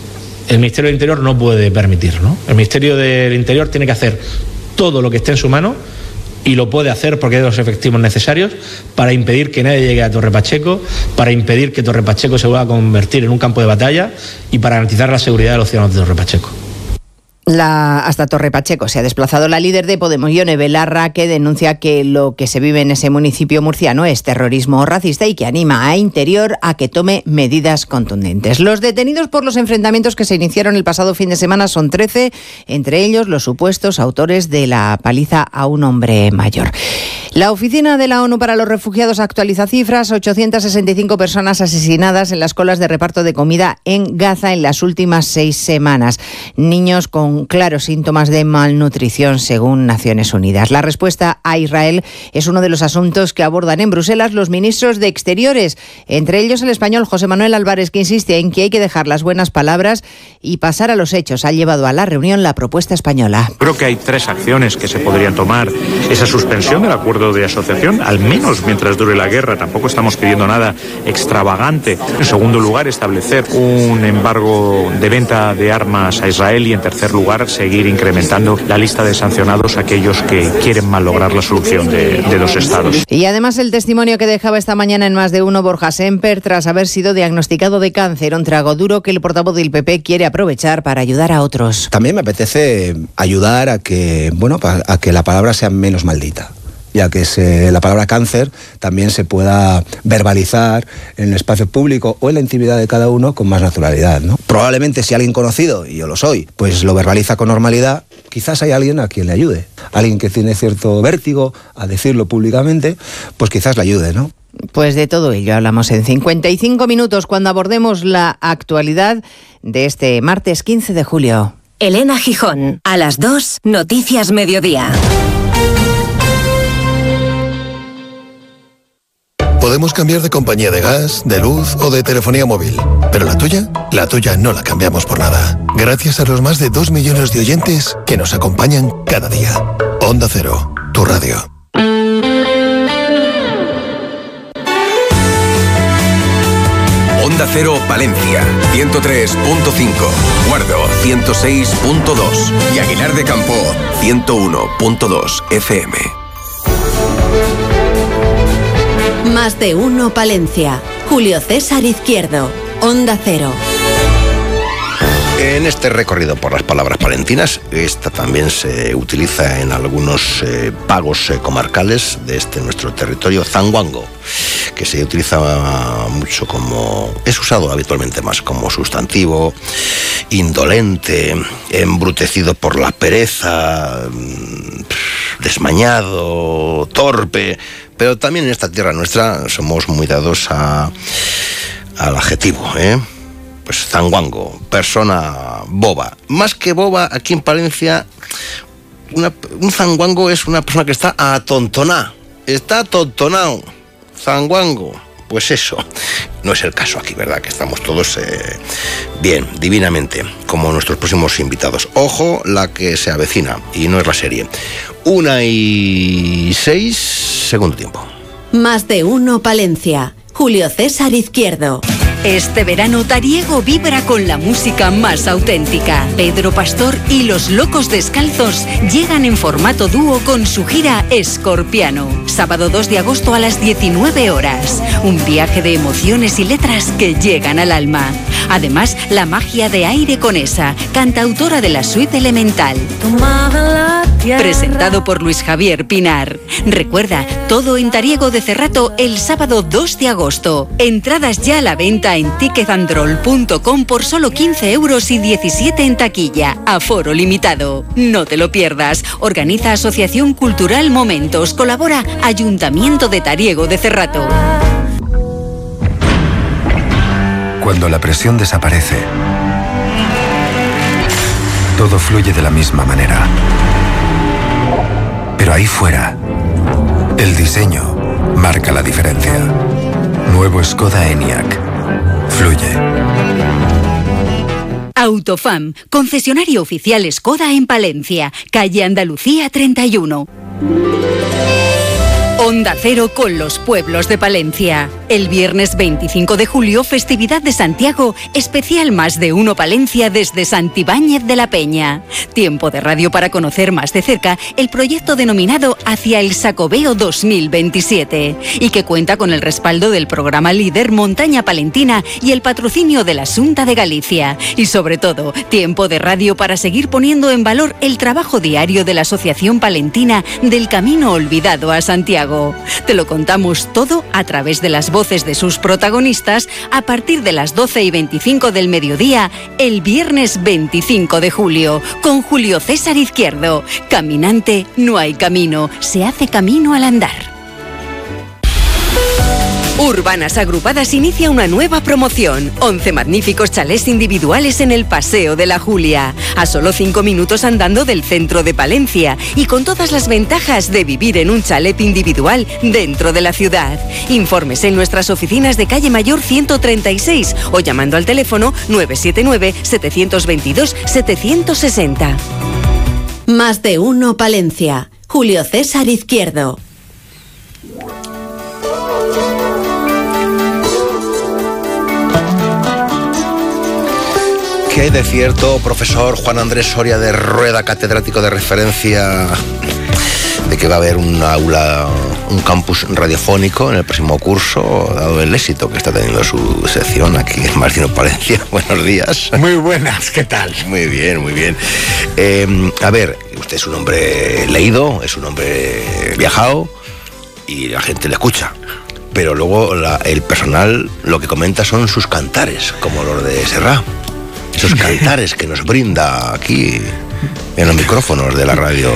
[SPEAKER 23] El Ministerio del Interior no puede permitir, ¿no? El Ministerio del Interior tiene que hacer todo lo que esté en su mano, y lo puede hacer porque hay los efectivos necesarios para impedir que nadie llegue a Torre Pacheco, para impedir que Torre Pacheco se vuelva a convertir en un campo de batalla y para garantizar la seguridad de los ciudadanos de Torre Pacheco.
[SPEAKER 20] La, hasta Torre Pacheco se ha desplazado la líder de Podemos, Ione Belarra, que denuncia que lo que se vive en ese municipio murciano es terrorismo racista y que anima a Interior a que tome medidas contundentes. Los detenidos por los enfrentamientos que se iniciaron el pasado fin de semana son trece, entre ellos los supuestos autores de la paliza a un hombre mayor. La Oficina de la ONU para los Refugiados actualiza cifras: ochocientas sesenta y cinco personas asesinadas en las colas de reparto de comida en Gaza en las últimas seis semanas. Niños con claros síntomas de malnutrición, según Naciones Unidas. La respuesta a Israel es uno de los asuntos que abordan en Bruselas los ministros de Exteriores, entre ellos el español José Manuel Álvarez, que insiste en que hay que dejar las buenas palabras y pasar a los hechos. Ha llevado a la reunión la propuesta española.
[SPEAKER 24] Creo que hay tres acciones que se podrían tomar. Esa suspensión del acuerdo de asociación, al menos mientras dure la guerra. Tampoco estamos pidiendo nada extravagante. En segundo lugar, establecer un embargo de venta de armas a Israel y, en tercer lugar, seguir incrementando la lista de sancionados a aquellos que quieren malograr la solución de, de dos estados.
[SPEAKER 20] Y además el testimonio que dejaba esta mañana en Más de Uno Borja Semper tras haber sido diagnosticado de cáncer, un trago duro que el portavoz del P P quiere aprovechar para ayudar a otros.
[SPEAKER 25] También me apetece ayudar a que, bueno, a que la palabra sea menos maldita, ya que se, la palabra cáncer también se pueda verbalizar en el espacio público o en la intimidad de cada uno con más naturalidad, ¿no? Probablemente si alguien conocido, y yo lo soy, pues lo verbaliza con normalidad, quizás hay alguien a quien le ayude. Alguien que tiene cierto vértigo a decirlo públicamente, pues quizás le ayude, ¿no?
[SPEAKER 20] Pues de todo ello hablamos en cincuenta y cinco minutos cuando abordemos la actualidad de este martes quince de julio.
[SPEAKER 3] Elena Gijón, a las dos, Noticias Mediodía.
[SPEAKER 1] Podemos cambiar de compañía de gas, de luz o de telefonía móvil. Pero la tuya, la tuya no la cambiamos por nada. Gracias a los más de dos millones de oyentes que nos acompañan cada día. Onda Cero, tu radio.
[SPEAKER 2] Onda Cero Palencia, ciento tres punto cinco, Guardo, ciento seis punto dos y Aguilar de Campo, ciento uno punto dos F M.
[SPEAKER 3] Más de uno Palencia. Julio César Izquierdo, Onda Cero.
[SPEAKER 4] En este recorrido por las palabras palentinas, esta también se utiliza en algunos eh, pagos eh, comarcales de este nuestro territorio, zanguango, que se utiliza mucho como, es usado habitualmente más como sustantivo, indolente, embrutecido por la pereza, desmañado, torpe, pero también en esta tierra nuestra somos muy dados a, al adjetivo, ¿eh? Pues zanguango, persona boba. Más que boba, aquí en Palencia, una, un zanguango es una persona que está atontonada. Está atontonado. Zanguango. Pues eso. No es el caso aquí, ¿verdad? Que estamos todos eh, bien, divinamente, como nuestros próximos invitados. Ojo, la que se avecina, y no es la serie. Una y seis, segundo tiempo.
[SPEAKER 3] Más de uno Palencia. Julio César Izquierdo.
[SPEAKER 6] Este verano Tariego vibra con la música más auténtica. Pedro Pastor y Los Locos Descalzos llegan en formato dúo con su gira Escorpiano. Sábado dos de agosto a las diecinueve horas. Un viaje de emociones y letras que llegan al alma. Además, la magia de Aire Conesa, cantautora de la suite Elemental. Presentado por Luis Javier Pinar. Recuerda, todo en Tariego de Cerrato el sábado dos de agosto. Entradas ya a la venta en ticket androl punto com por solo quince euros y diecisiete en taquilla. Aforo limitado. No te lo pierdas. Organiza Asociación Cultural Momentos. Colabora Ayuntamiento de Tariego de Cerrato.
[SPEAKER 5] Cuando la presión desaparece, todo fluye de la misma manera. Pero ahí fuera, el diseño marca la diferencia. Nuevo Skoda Enyaq. Fluye.
[SPEAKER 6] Autofam, concesionario oficial Skoda en Palencia, calle Andalucía treinta y uno. Onda Cero con los pueblos de Palencia. El viernes veinticinco de julio, festividad de Santiago, especial Más de Uno Palencia desde Santibáñez de la Peña. Tiempo de radio para conocer más de cerca el proyecto denominado Hacia el Sacobeo dos mil veintisiete y que cuenta con el respaldo del programa líder Montaña Palentina y el patrocinio de la Xunta de Galicia. Y sobre todo, tiempo de radio para seguir poniendo en valor el trabajo diario de la Asociación Palentina del Camino Olvidado a Santiago. Te lo contamos todo a través de las voces de sus protagonistas a partir de las doce y veinticinco del mediodía el viernes veinticinco de julio con Julio César Izquierdo. Caminante, no hay camino, se hace camino al andar. Urbanas Agrupadas inicia una nueva promoción. once magníficos chalés individuales en el Paseo de la Julia. A solo cinco minutos andando del centro de Palencia y con todas las ventajas de vivir en un chalet individual dentro de la ciudad. Informes en nuestras oficinas de calle Mayor ciento treinta y seis o llamando al teléfono nueve siete nueve, siete dos dos, siete seis cero.
[SPEAKER 3] Más de uno Palencia. Julio César Izquierdo.
[SPEAKER 4] ¿Qué hay de cierto, profesor Juan Andrés Soria de Rueda, catedrático de referencia, de que va a haber un aula, un campus radiofónico en el próximo curso, dado el éxito que está teniendo su sección aquí en Más de Uno Palencia? Buenos días.
[SPEAKER 7] Muy buenas, ¿qué tal?
[SPEAKER 4] Muy bien, muy bien. Eh, a ver, usted es un hombre leído, es un hombre viajado y la gente le escucha. Pero luego la, el personal lo que comenta son sus cantares, como los de Serrat. Esos cantares que nos brinda aquí en los micrófonos de la radio.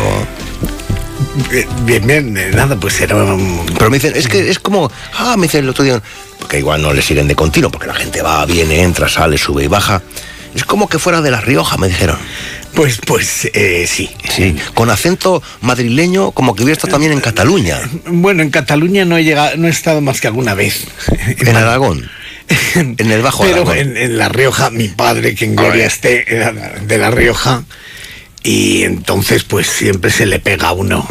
[SPEAKER 7] Bien, bien, nada, pues era un...
[SPEAKER 4] Pero me dicen, es que es como, ah, me dicen el otro día, porque igual no le siguen de continuo, porque la gente va, viene, entra, sale, sube y baja. Es como que fuera de La Rioja, me dijeron.
[SPEAKER 7] Pues, pues, eh, sí.
[SPEAKER 4] Sí, con acento madrileño, como que hubiera estado también en Cataluña.
[SPEAKER 7] Bueno, en Cataluña no he llegado, no he estado más que alguna vez.
[SPEAKER 4] En Aragón. En el Bajo
[SPEAKER 7] Pero
[SPEAKER 4] Aragón.
[SPEAKER 7] en, en La Rioja, mi padre, que en gloria esté, era de La Rioja, y entonces pues siempre se le pega a uno.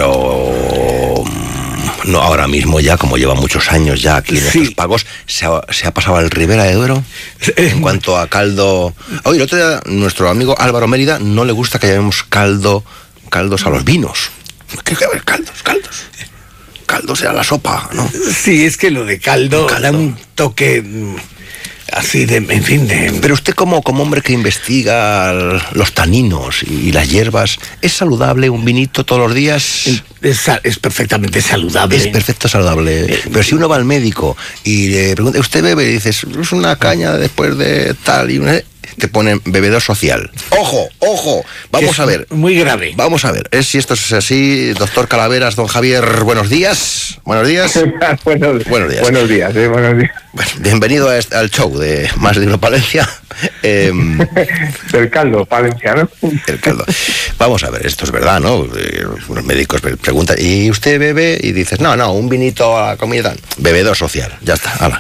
[SPEAKER 4] Pero no, ahora mismo ya, como lleva muchos años ya aquí en
[SPEAKER 7] Sí.
[SPEAKER 4] estos pagos, ¿se ha, se ha pasado al Ribera de Duero? En cuanto a caldo... Oye, el otro día nuestro amigo Álvaro Mérida no le gusta que llamemos caldo, caldos a los vinos. ¿Qué que ver? Caldos, caldos. Caldo será la sopa, ¿no?
[SPEAKER 7] Sí, es que lo de caldo, caldo. da un toque mm, así de, en fin, de...
[SPEAKER 4] Pero usted como, como hombre que investiga los taninos y las hierbas, ¿es saludable un vinito todos los días?
[SPEAKER 7] Es, es perfectamente saludable.
[SPEAKER 4] Es perfecto saludable. Eh, Pero si uno va al médico y le pregunta, ¿usted bebe? Y dices, es una caña después de tal y una... te ponen bebedor social. ¡Ojo, ojo! Vamos a ver.
[SPEAKER 7] Muy grave.
[SPEAKER 4] Vamos a ver. Es, si esto es así, doctor Calaveras, don Javier, buenos días. Buenos días.
[SPEAKER 9] buenos,
[SPEAKER 4] buenos días.
[SPEAKER 9] Buenos días, eh, buenos días.
[SPEAKER 4] Bueno, bienvenido a este, al show de Más de Uno Palencia. Eh,
[SPEAKER 9] Del caldo, Palencia, ¿no?
[SPEAKER 4] El caldo. Vamos a ver, esto es verdad, ¿no? Eh, los médicos preguntan, ¿y usted bebe? Y dices, no, no, un vinito a la comida. Bebedor social. Ya está, hala.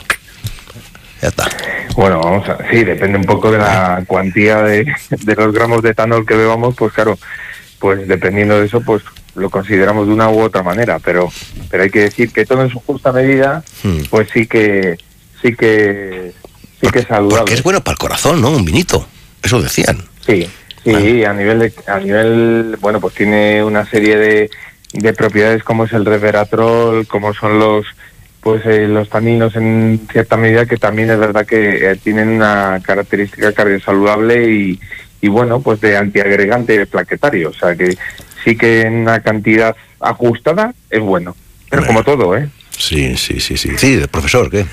[SPEAKER 4] Ya está.
[SPEAKER 9] Bueno, vamos a, sí, depende un poco de la cuantía de, de los gramos de etanol que bebamos, pues claro, pues dependiendo de eso, pues lo consideramos de una u otra manera, pero pero hay que decir que todo en su justa medida, hmm. pues sí que sí que sí que es saludable.
[SPEAKER 4] Porque es bueno para el corazón, ¿no? Un vinito, eso decían.
[SPEAKER 9] Sí, sí, bueno. a nivel de, a nivel, bueno, pues tiene una serie de, de propiedades como es el resveratrol, como son los pues eh, los taninos en cierta medida, que también es verdad que eh, tienen una característica cardiosaludable y, y bueno, pues de antiagregante plaquetario, o sea que sí que en una cantidad ajustada es bueno, pero bueno, como todo, ¿eh?
[SPEAKER 4] Sí, sí, sí, sí. Sí, profesor, ¿qué?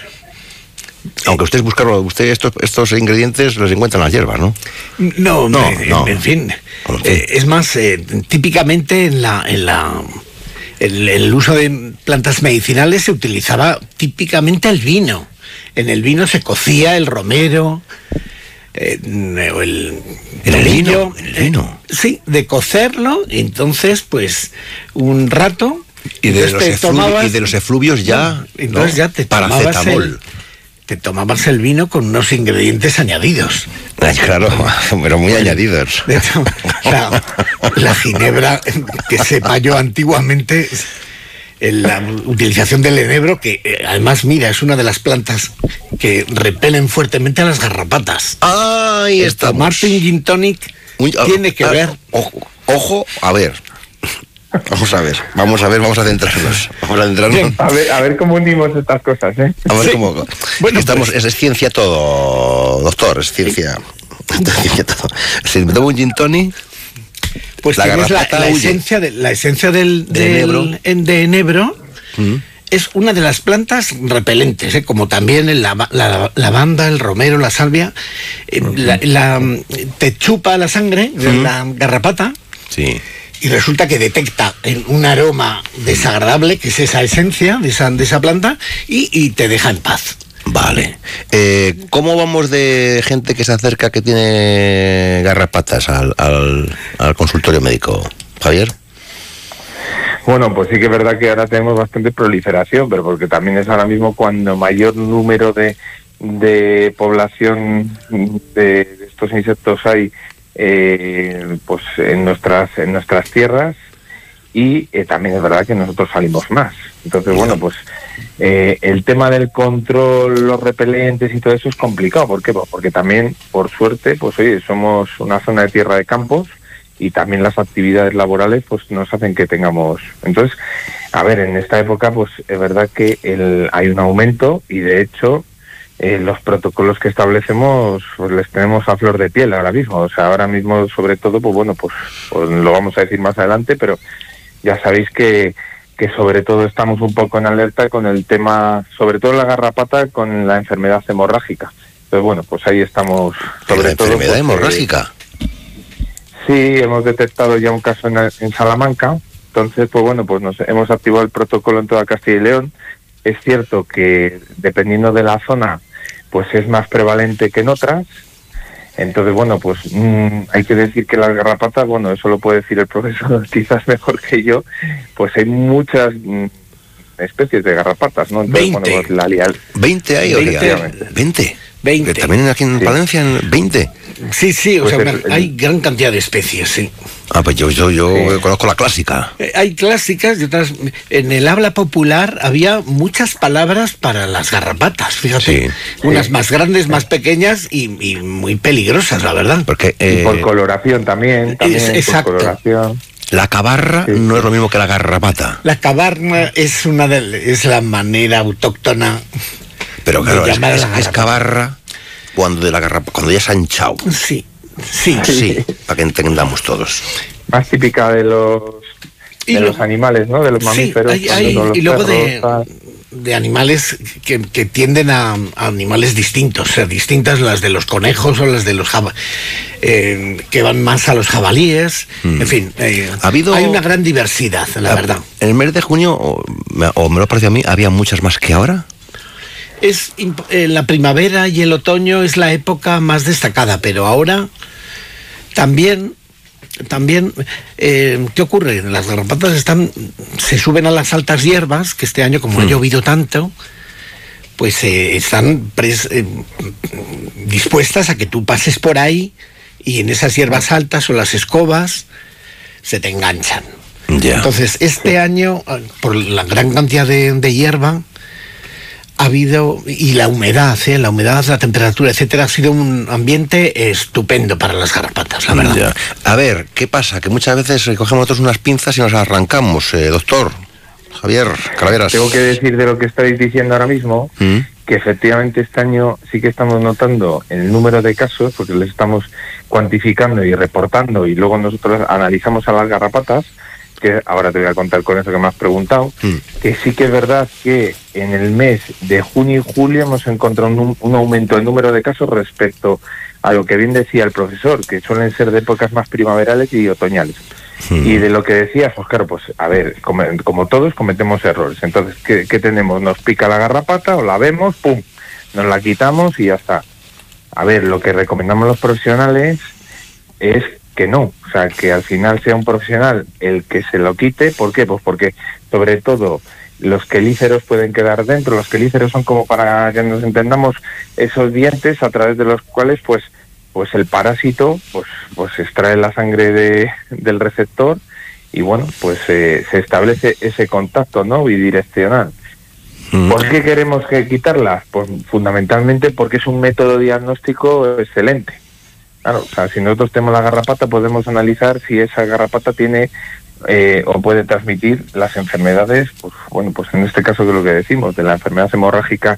[SPEAKER 4] Aunque ustedes buscarlo, usted estos estos ingredientes los encuentran en las hierbas, ¿no?
[SPEAKER 7] No, no, en, no. en fin. En fin. Eh, es más, eh, típicamente en la en la El, el uso de plantas medicinales se utilizaba típicamente el vino. En el vino se cocía el romero, eh, el,
[SPEAKER 4] el, el vino. El vino.
[SPEAKER 7] Eh, sí, de cocerlo, entonces, pues, un rato.
[SPEAKER 4] Y de, los, efluvi tomabas, y de los efluvios ya.
[SPEAKER 7] Entonces ¿no? ya te tomabas el, te tomabas el vino con unos ingredientes añadidos.
[SPEAKER 4] Ay, claro, pero muy añadidos.
[SPEAKER 7] De hecho, la, la ginebra, que sepa yo antiguamente, la utilización del enebro, que eh, además, mira, es una de las plantas que repelen fuertemente a las garrapatas.
[SPEAKER 4] Ahí está.
[SPEAKER 7] Tomarte un gin tonic Uy, oh, tiene que oh, ver...
[SPEAKER 4] Ojo, ojo, a ver... Vamos a ver, vamos a ver, vamos a centrarnos. Vamos a centrarnos.
[SPEAKER 9] Bien, a ver, a ver cómo unimos estas cosas, ¿eh?
[SPEAKER 4] A ver
[SPEAKER 7] sí.
[SPEAKER 4] cómo. Bueno, estamos, pues, es, es ciencia todo, doctor, es ciencia. Sí. Es ciencia todo. Si me tomo un gin tonic,
[SPEAKER 7] pues la tienes la, la esencia de, la esencia del,
[SPEAKER 4] de
[SPEAKER 7] del
[SPEAKER 4] enebro,
[SPEAKER 7] de enebro mm. es una de las plantas repelentes, ¿eh? Como también el, la, la lavanda, el romero, la salvia, eh, mm. la, la, te chupa la sangre de mm. la garrapata.
[SPEAKER 4] Sí.
[SPEAKER 7] Y resulta que detecta un aroma desagradable, que es esa esencia de esa, de esa planta, y, y te deja en paz.
[SPEAKER 4] Vale. Eh, ¿Cómo vamos de gente que se acerca que tiene garrapatas al, al, al consultorio médico, Javier?
[SPEAKER 9] Bueno, pues sí que es verdad que ahora tenemos bastante proliferación, pero porque también es ahora mismo cuando mayor número de, de población de estos insectos hay, Eh, pues en nuestras en nuestras tierras, y eh, también es verdad que nosotros salimos más. Entonces, bueno, pues eh, el tema del control, los repelentes y todo eso es complicado. ¿Por qué? Pues porque también, por suerte, pues oye, somos una zona de tierra de campos, y también las actividades laborales pues nos hacen que tengamos... Entonces, a ver, en esta época pues es verdad que el, hay un aumento, y de hecho Eh, los protocolos que establecemos pues les tenemos a flor de piel ahora mismo. O sea, ahora mismo, sobre todo, pues bueno, pues, pues lo vamos a decir más adelante, pero ya sabéis que, que sobre todo estamos un poco en alerta con el tema, sobre todo la garrapata, con la enfermedad hemorrágica. Entonces, bueno, pues ahí estamos, sobre
[SPEAKER 4] ¿La
[SPEAKER 9] todo...
[SPEAKER 4] enfermedad
[SPEAKER 9] pues,
[SPEAKER 4] hemorrágica?
[SPEAKER 9] Eh, sí, hemos detectado ya un caso en, en Salamanca. Entonces, pues bueno, pues nos hemos activado el protocolo en toda Castilla y León. Es cierto que dependiendo de la zona, pues es más prevalente que en otras, Entonces, bueno, pues mmm, hay que decir que las garrapatas, bueno, eso lo puede decir el profesor quizás mejor que yo, pues hay muchas mmm, especies de garrapatas, ¿no? Entonces,
[SPEAKER 7] veinte.
[SPEAKER 9] Bueno, pues la lial...
[SPEAKER 4] veinte hay, oiga. veinte.
[SPEAKER 7] veinte.
[SPEAKER 4] Que también aquí en sí. Palencia, veinte.
[SPEAKER 7] Sí, sí, o
[SPEAKER 9] pues
[SPEAKER 7] sea,
[SPEAKER 9] el,
[SPEAKER 7] una,
[SPEAKER 9] el...
[SPEAKER 7] hay gran cantidad de especies, sí.
[SPEAKER 4] Ah, pues yo, yo, yo sí. conozco la clásica.
[SPEAKER 7] Eh, hay clásicas y otras. En el habla popular había muchas palabras para las garrapatas, fíjate. Sí. Unas sí. más grandes, más pequeñas y, y muy peligrosas, la verdad.
[SPEAKER 4] Porque,
[SPEAKER 9] eh, y por coloración también, también
[SPEAKER 7] es, exacto.
[SPEAKER 9] por coloración.
[SPEAKER 4] La cabarra sí. no es lo mismo que la garrapata.
[SPEAKER 7] La cabarra es una de, es la manera autóctona.
[SPEAKER 4] Pero claro, es, es, es cabarra cuando de la garrapa, cuando ya se ha hinchado.
[SPEAKER 7] Sí, sí,
[SPEAKER 4] sí, para que entendamos todos.
[SPEAKER 9] Más típica de los de los lo, animales, ¿no? De los mamíferos.
[SPEAKER 7] Sí, hay, hay, los y luego perros, de, de animales que, que tienden a, a animales distintos, o sea, distintas las de los conejos o las de los jabalíes, eh, que van más a los jabalíes, mm. en fin, eh, ¿Ha habido, hay una gran diversidad, la a, verdad.
[SPEAKER 4] En el mes de junio, o me, o me lo parece a mí, había muchas más que ahora.
[SPEAKER 7] Es eh, la primavera y el otoño es la época más destacada, pero ahora también, también eh, ¿qué ocurre? Las garrapatas están, se suben a las altas hierbas, que este año como mm. ha llovido tanto, pues eh, están pres, eh, dispuestas a que tú pases por ahí y en esas hierbas altas o las escobas se te enganchan.
[SPEAKER 4] Yeah.
[SPEAKER 7] Entonces este año, por la gran cantidad de, de hierba, ha habido, y la humedad, ¿eh? la humedad, la temperatura, etcétera, ha sido un ambiente estupendo para las garrapatas, la verdad.
[SPEAKER 4] Ya. A ver, ¿qué pasa? Que muchas veces cogemos nosotros unas pinzas y nos arrancamos, eh, doctor Javier Calaveras.
[SPEAKER 9] Tengo que decir de lo que estáis diciendo ahora mismo, ¿Mm? que efectivamente este año sí que estamos notando el número de casos, porque les estamos cuantificando y reportando, y luego nosotros analizamos a las garrapatas, que ahora te voy a contar con eso que me has preguntado, mm. que sí que es verdad que en el mes de junio y julio hemos encontrado un, un aumento del número de casos respecto a lo que bien decía el profesor, que suelen ser de épocas más primaverales y otoñales. Mm. Y de lo que decías, pues claro, pues a ver, como, como todos cometemos errores. Entonces, ¿qué, ¿qué tenemos? Nos pica la garrapata, o la vemos, pum, nos la quitamos y ya está. A ver, lo que recomendamos los profesionales es que no, o sea, que al final sea un profesional el que se lo quite. ¿Por qué? Pues porque, sobre todo, los quelíceros pueden quedar dentro. Los quelíceros son, como para que nos entendamos, esos dientes a través de los cuales, pues, pues el parásito, pues, pues extrae la sangre de, del receptor y, bueno, pues eh, se establece ese contacto, ¿no?, bidireccional. Mm. ¿Por qué queremos que quitarlas? Pues fundamentalmente porque es un método diagnóstico excelente. Claro, o sea, si nosotros tenemos la garrapata, podemos analizar si esa garrapata tiene eh, o puede transmitir las enfermedades, pues bueno, pues en este caso que es lo que decimos, de la enfermedad hemorrágica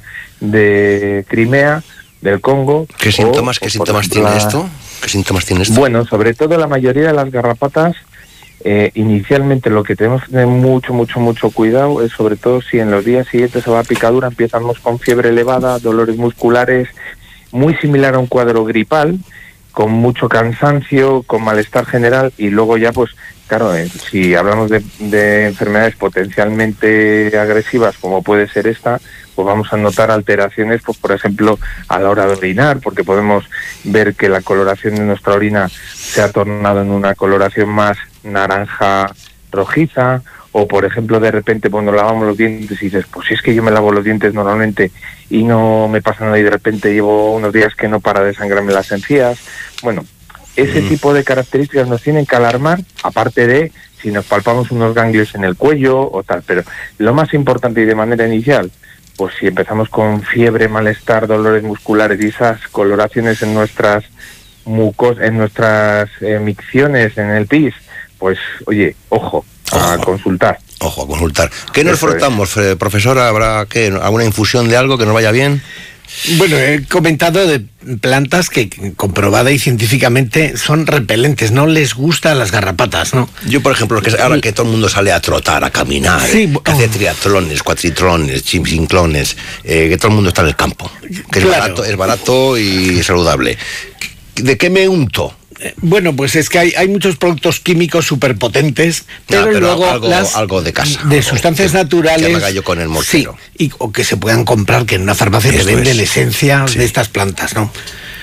[SPEAKER 9] de Crimea, del Congo.
[SPEAKER 4] ¿Qué síntomas, o, ¿qué o síntomas ejemplo, tiene esto? ¿Qué síntomas tiene esto?
[SPEAKER 9] Bueno, sobre todo la mayoría de las garrapatas, eh, inicialmente lo que tenemos que tener mucho, mucho, mucho cuidado es sobre todo si en los días siguientes a la picadura empezamos con fiebre elevada, dolores musculares, muy similar a un cuadro gripal, con mucho cansancio, con malestar general, y luego ya, pues, claro, eh, si hablamos de, de enfermedades potencialmente agresivas, como puede ser esta, pues vamos a notar alteraciones, pues por ejemplo, a la hora de orinar, porque podemos ver que la coloración de nuestra orina se ha tornado en una coloración más naranja rojiza, o por ejemplo, de repente cuando lavamos los dientes y dices, pues si es que yo me lavo los dientes normalmente y no me pasa nada, y de repente llevo unos días que no para de sangrarme las encías. Bueno, ese mm. tipo de características nos tienen que alarmar, aparte de si nos palpamos unos ganglios en el cuello o tal. Pero lo más importante y de manera inicial, pues si empezamos con fiebre, malestar, dolores musculares y esas coloraciones en nuestras mucos, en nuestras eh, micciones, en el pis, pues oye, ojo, a ojo. consultar.
[SPEAKER 4] Ojo, a consultar. ¿Qué nos Eso frotamos, es. profesor? ¿Habrá qué, alguna infusión de algo que nos vaya bien?
[SPEAKER 7] Bueno, he comentado de plantas que comprobada y científicamente son repelentes, no les gustan las garrapatas, ¿no?
[SPEAKER 4] Yo, por ejemplo, que ahora que todo el mundo sale a trotar, a caminar, sí, que oh. hace triatlones, cuatritlones, chimsinclones, eh, que todo el mundo está en el campo, que claro. es barato, es barato y saludable. ¿De qué me unto?
[SPEAKER 7] Bueno, pues es que hay, hay muchos productos químicos superpotentes, pero,
[SPEAKER 4] no, pero
[SPEAKER 7] luego
[SPEAKER 4] algo,
[SPEAKER 7] las
[SPEAKER 4] algo de casa,
[SPEAKER 7] de sustancias
[SPEAKER 4] que,
[SPEAKER 7] naturales,
[SPEAKER 4] que me haga yo con el mortero.
[SPEAKER 7] Sí, y, o que se puedan comprar, que en una farmacia Esto te venden es. esencia sí. de estas plantas, ¿no?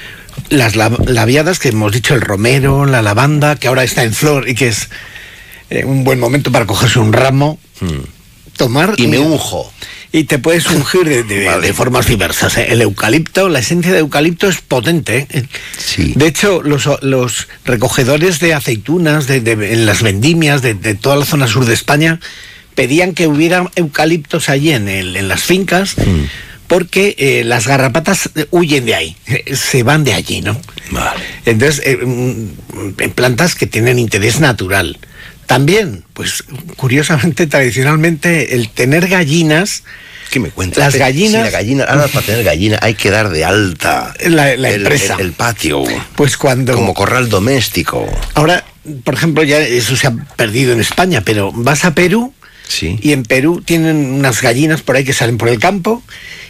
[SPEAKER 7] las la, labiadas que hemos dicho, el romero, la lavanda, que ahora está en flor y que es eh, un buen momento para cogerse un ramo, hmm. tomar...
[SPEAKER 4] Y me unjo.
[SPEAKER 7] Y te puedes ungir de, de, vale. de formas diversas. ¿eh? El eucalipto, la esencia de eucalipto es potente. ¿eh?
[SPEAKER 4] Sí.
[SPEAKER 7] De hecho, los, los recogedores de aceitunas de, de, en las vendimias de, de toda la zona sur de España pedían que hubiera eucaliptos allí en, el, en las fincas, mm. porque eh, las garrapatas huyen de ahí, se van de allí, ¿no?
[SPEAKER 4] Vale.
[SPEAKER 7] Entonces, eh, en plantas que tienen interés natural. También, pues curiosamente, tradicionalmente, el tener gallinas...
[SPEAKER 4] ¿Qué me cuentas?
[SPEAKER 7] Las gallinas...
[SPEAKER 4] Si la gallina, ahora para tener gallina hay que dar de alta
[SPEAKER 7] la, la
[SPEAKER 4] el,
[SPEAKER 7] empresa.
[SPEAKER 4] El, el patio.
[SPEAKER 7] Pues cuando...
[SPEAKER 4] Como corral doméstico.
[SPEAKER 7] Ahora, por ejemplo, ya eso se ha perdido en España, pero vas a Perú...
[SPEAKER 4] Sí.
[SPEAKER 7] Y en Perú tienen unas gallinas por ahí que salen por el campo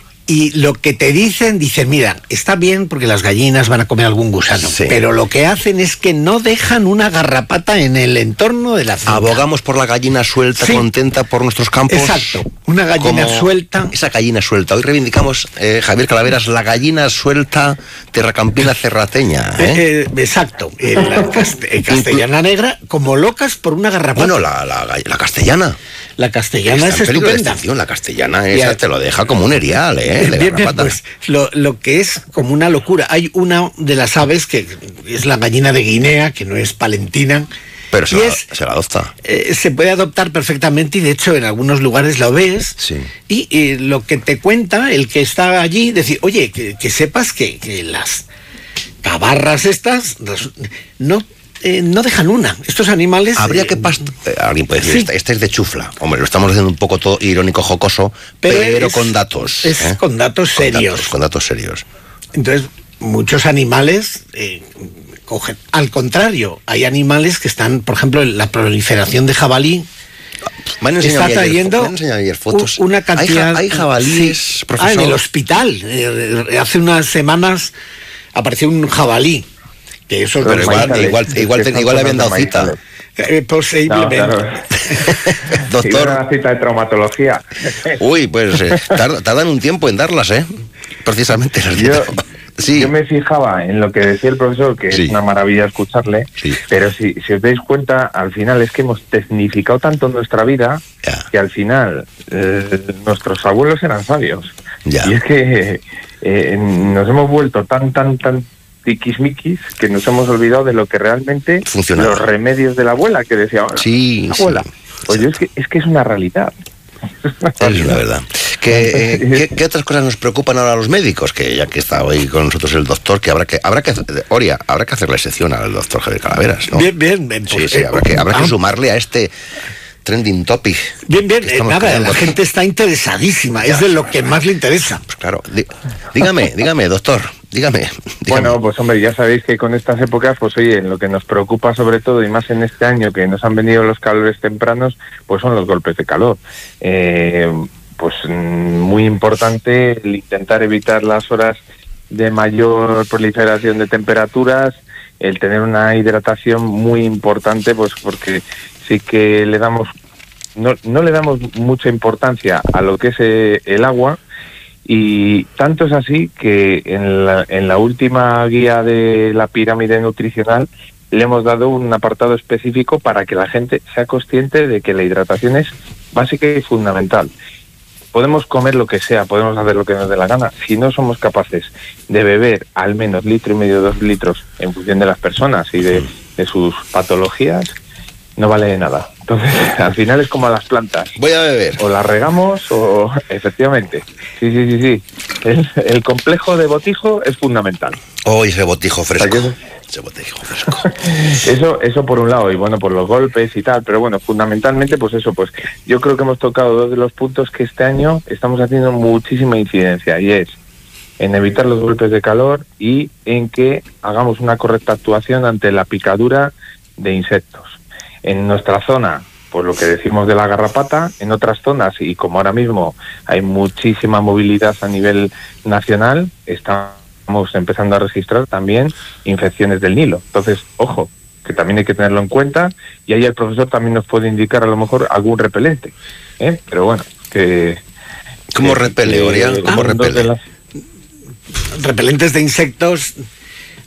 [SPEAKER 7] y lo que te dicen, dicen, mira, está bien porque las gallinas van a comer algún gusano, sí. pero lo que hacen es que no dejan una garrapata en el entorno de la finca.
[SPEAKER 4] Abogamos por la gallina suelta, sí. contenta por nuestros campos.
[SPEAKER 7] Exacto, una gallina suelta.
[SPEAKER 4] Esa gallina suelta. Hoy reivindicamos, eh, Javier Calaveras, la gallina suelta terracampina cerrateña. ¿eh?
[SPEAKER 7] Eh, eh, exacto, eh, la cast eh, castellana negra, como locas por una garrapata.
[SPEAKER 4] Bueno, la, la, la castellana.
[SPEAKER 7] La castellana es estupenda.
[SPEAKER 4] La castellana esa a... te lo deja como un erial, ¿eh?
[SPEAKER 7] Bien, bien, pues lo, lo que es como una locura. Hay una de las aves que es la gallina de Guinea, que no es palentina.
[SPEAKER 4] Pero se, la,
[SPEAKER 7] es,
[SPEAKER 4] se la adopta.
[SPEAKER 7] Eh, se puede adoptar perfectamente y de hecho en algunos lugares lo ves.
[SPEAKER 4] Sí.
[SPEAKER 7] Y eh, lo que te cuenta el que está allí, decir, oye, que, que sepas que, que las cabarras estas no... Eh, no dejan una. Estos animales...
[SPEAKER 4] Habría eh, que pastar... Eh, alguien puede decir, sí. esta, esta es de chufla. Hombre, lo estamos haciendo un poco todo irónico, jocoso, pero, pero es,
[SPEAKER 7] con
[SPEAKER 4] datos.
[SPEAKER 7] Es
[SPEAKER 4] ¿eh?
[SPEAKER 7] con datos serios.
[SPEAKER 4] Con datos, con datos serios.
[SPEAKER 7] Entonces, muchos animales eh, cogen... Al contrario, hay animales que están, por ejemplo, en la proliferación de jabalí.
[SPEAKER 4] Van
[SPEAKER 7] está trayendo
[SPEAKER 4] ayer, ayer fotos.
[SPEAKER 7] una cantidad...
[SPEAKER 4] Hay, hay jabalíes,
[SPEAKER 7] sí.
[SPEAKER 4] profesor.
[SPEAKER 7] Ah, en el hospital. Eh, hace unas semanas apareció un jabalí. Que eso
[SPEAKER 4] pero igual, igual, igual, igual, igual, igual le habían dado cita.
[SPEAKER 7] Eh, posiblemente.
[SPEAKER 9] No, claro.
[SPEAKER 4] Doctor.
[SPEAKER 9] Una cita de traumatología.
[SPEAKER 4] Uy, pues eh, tardan, tardan un tiempo en darlas, ¿eh? Precisamente las
[SPEAKER 9] yo, sí. yo me fijaba en lo que decía el profesor, que sí. es una maravilla escucharle,
[SPEAKER 4] sí.
[SPEAKER 9] pero si, si os dais cuenta, al final es que hemos tecnificado tanto nuestra vida
[SPEAKER 4] ya.
[SPEAKER 9] que al final eh, nuestros abuelos eran sabios.
[SPEAKER 4] Ya.
[SPEAKER 9] Y es que eh, nos hemos vuelto tan, tan, tan tiquismiquis que nos hemos olvidado de lo que realmente
[SPEAKER 4] funcionaba.
[SPEAKER 9] Los remedios de la abuela que decía
[SPEAKER 4] sí,
[SPEAKER 9] abuela
[SPEAKER 4] sí,
[SPEAKER 9] pues yo es que es que es una realidad
[SPEAKER 4] es una verdad. ¿Qué, eh, ¿qué, ¿Qué otras cosas nos preocupan ahora a los médicos? Que ya que está hoy con nosotros el doctor, que habrá que habrá que Oria, habrá que hacerle sección al doctor Javier Calaveras, ¿no?
[SPEAKER 7] Bien, bien, bien.
[SPEAKER 4] Sí, sí, habrá que habrá que sumarle a este trending topic.
[SPEAKER 7] Bien, bien, eh, nada, creando. La gente está interesadísima, ya, es de lo que más le interesa.
[SPEAKER 4] Pues claro, dí, dígame, dígame, doctor, dígame, dígame.
[SPEAKER 9] Bueno, pues hombre, ya sabéis que con estas épocas, pues oye, lo que nos preocupa sobre todo, y más en este año que nos han venido los calores tempranos, pues son los golpes de calor. Eh, pues muy importante el intentar evitar las horas de mayor proliferación de temperaturas, el tener una hidratación muy importante, pues porque sí que le damos no, no le damos mucha importancia a lo que es eh, el agua, y tanto es así que en la, en la última guía de la pirámide nutricional le hemos dado un apartado específico para que la gente sea consciente de que la hidratación es básica y fundamental. Podemos comer lo que sea, podemos hacer lo que nos dé la gana. Si no somos capaces de beber al menos litro y medio, dos litros, en función de las personas y de, de sus patologías, no vale de nada. Entonces, al final es como a las plantas.
[SPEAKER 4] Voy a beber.
[SPEAKER 9] O las regamos o... Efectivamente. Sí, sí, sí, sí. El, el complejo de botijo es fundamental.
[SPEAKER 4] Oh, ese botijo fresco.
[SPEAKER 9] O sea,
[SPEAKER 4] ese botijo fresco.
[SPEAKER 9] Eso, eso por un lado, y bueno, por los golpes y tal, pero bueno, fundamentalmente, pues eso, pues yo creo que hemos tocado dos de los puntos que este año estamos haciendo muchísima incidencia, y es en evitar los golpes de calor y en que hagamos una correcta actuación ante la picadura de insectos. En nuestra zona, pues lo que decimos de la garrapata, en otras zonas, y como ahora mismo hay muchísima movilidad a nivel nacional, estamos empezando a registrar también infecciones del Nilo. Entonces, ojo, que también hay que tenerlo en cuenta, y ahí el profesor también nos puede indicar a lo mejor algún repelente, ¿eh? Pero bueno, que...
[SPEAKER 4] ¿Cómo repele, Oria? ¿Cómo repele?
[SPEAKER 7] Las... Repelentes de insectos...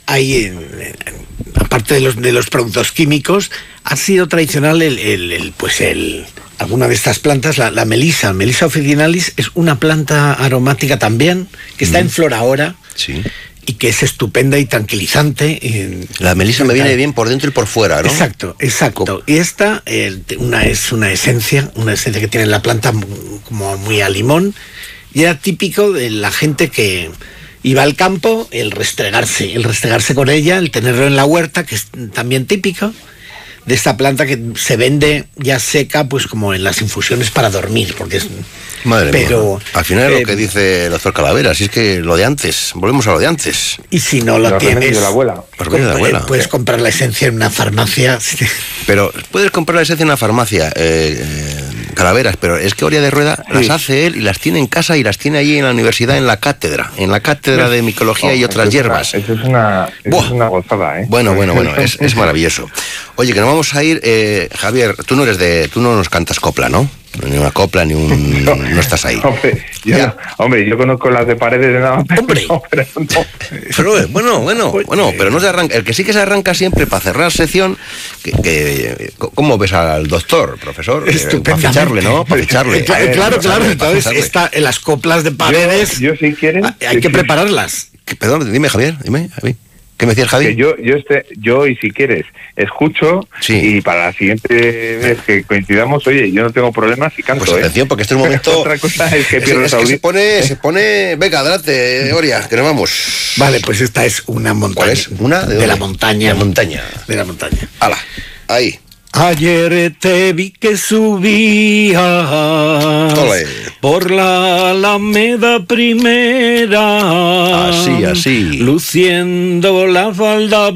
[SPEAKER 7] hay, en, en, aparte de los, de los productos químicos, ha sido tradicional el, el, el pues el... alguna de estas plantas, la, la melisa, Melisa officinalis, es una planta aromática también, que está mm. en flor ahora,
[SPEAKER 4] sí.
[SPEAKER 7] y que es estupenda y tranquilizante. Y,
[SPEAKER 4] la melisa me viene bien por dentro y por fuera, ¿no?
[SPEAKER 7] Exacto, exacto. Y esta eh, una, es una esencia, una esencia que tiene la planta como muy a limón, y era típico de la gente que iba al campo, el restregarse, el restregarse con ella, el tenerlo en la huerta, que es también típico de esta planta que se vende ya seca, pues como en las infusiones para dormir, porque es...
[SPEAKER 4] Madre
[SPEAKER 7] pero,
[SPEAKER 4] mía. Al final es
[SPEAKER 7] eh,
[SPEAKER 4] lo que dice el doctor Calavera, si es que lo de antes, volvemos a lo de antes.
[SPEAKER 7] Y si no lo
[SPEAKER 9] Los
[SPEAKER 7] tienes,
[SPEAKER 9] remedios de la abuela.
[SPEAKER 4] Los remedios de la abuela.
[SPEAKER 7] puedes comprar la esencia en una farmacia.
[SPEAKER 4] Pero puedes comprar la esencia en una farmacia, eh, eh, Calaveras, pero es que Oria de Rueda sí. las hace él y las tiene en casa y las tiene allí en la universidad, en la cátedra, en la cátedra de micología oh, y otras hierbas.
[SPEAKER 9] Eso es una, eso es una gozada, ¿eh?
[SPEAKER 4] Bueno, bueno, bueno, es, es maravilloso. Oye, que nos vamos a ir, eh, Javier, tú no eres de, tú no nos cantas copla, ¿no? Ni una copla, ni un... No, no estás ahí.
[SPEAKER 9] Hombre yo, no, hombre, yo conozco las de Paredes de nada más.
[SPEAKER 4] ¡Hombre! No, pero, no. pero bueno, bueno, bueno, pero no se arranca. El que sí que se arranca siempre para cerrar sección, que, que ¿cómo ves al doctor, profesor? Eh, para ficharle, ¿no? Para ficharle.
[SPEAKER 7] Claro, claro, claro. Entonces, está en las coplas de Paredes...
[SPEAKER 9] Yo, yo si quieren...
[SPEAKER 7] Hay que prepararlas.
[SPEAKER 4] Perdón, dime, Javier, dime, a mí. ¿Qué me decías, Javi?
[SPEAKER 9] Que yo, yo, este, yo, y si quieres, escucho, sí. y para la siguiente vez que coincidamos, oye, yo no tengo problemas y canto,
[SPEAKER 4] pues atención,
[SPEAKER 9] ¿eh?
[SPEAKER 4] porque este es un momento...
[SPEAKER 9] Otra cosa es que pierdo
[SPEAKER 4] es, es que se pone, se pone... Venga, adelante, Oria, que nos vamos.
[SPEAKER 7] Vale, pues esta es una montaña.
[SPEAKER 4] ¿Cuál es? ¿Una?
[SPEAKER 7] ¿De, de la montaña.
[SPEAKER 4] De la montaña.
[SPEAKER 7] De la montaña.
[SPEAKER 4] Hala, ahí.
[SPEAKER 7] Ayer te vi que subías Olé. Por la Alameda Primera,
[SPEAKER 4] así, así,
[SPEAKER 7] luciendo la falda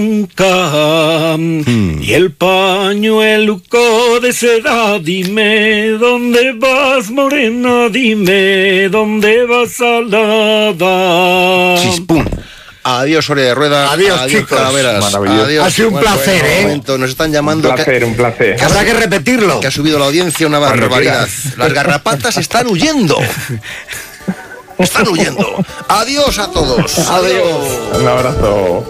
[SPEAKER 7] blanca mm. y el pañuelo de seda. Dime dónde vas, morena, dime dónde vas, salada.
[SPEAKER 4] Chispum. Adiós, Oria de Rueda.
[SPEAKER 7] Adiós,
[SPEAKER 4] adiós
[SPEAKER 7] chicos.
[SPEAKER 4] Calaveras.
[SPEAKER 7] Maravilloso.
[SPEAKER 4] Adiós.
[SPEAKER 7] Ha sido un
[SPEAKER 4] Bueno,
[SPEAKER 7] placer,
[SPEAKER 4] bueno,
[SPEAKER 7] ¿eh?
[SPEAKER 4] Momento. Nos están llamando.
[SPEAKER 9] Un placer,
[SPEAKER 4] que,
[SPEAKER 9] un placer.
[SPEAKER 7] Que habrá que repetirlo.
[SPEAKER 4] Que ha subido la audiencia una barbaridad. Las garrapatas están huyendo. Están huyendo. Adiós a todos.
[SPEAKER 7] Adiós.
[SPEAKER 9] Un abrazo.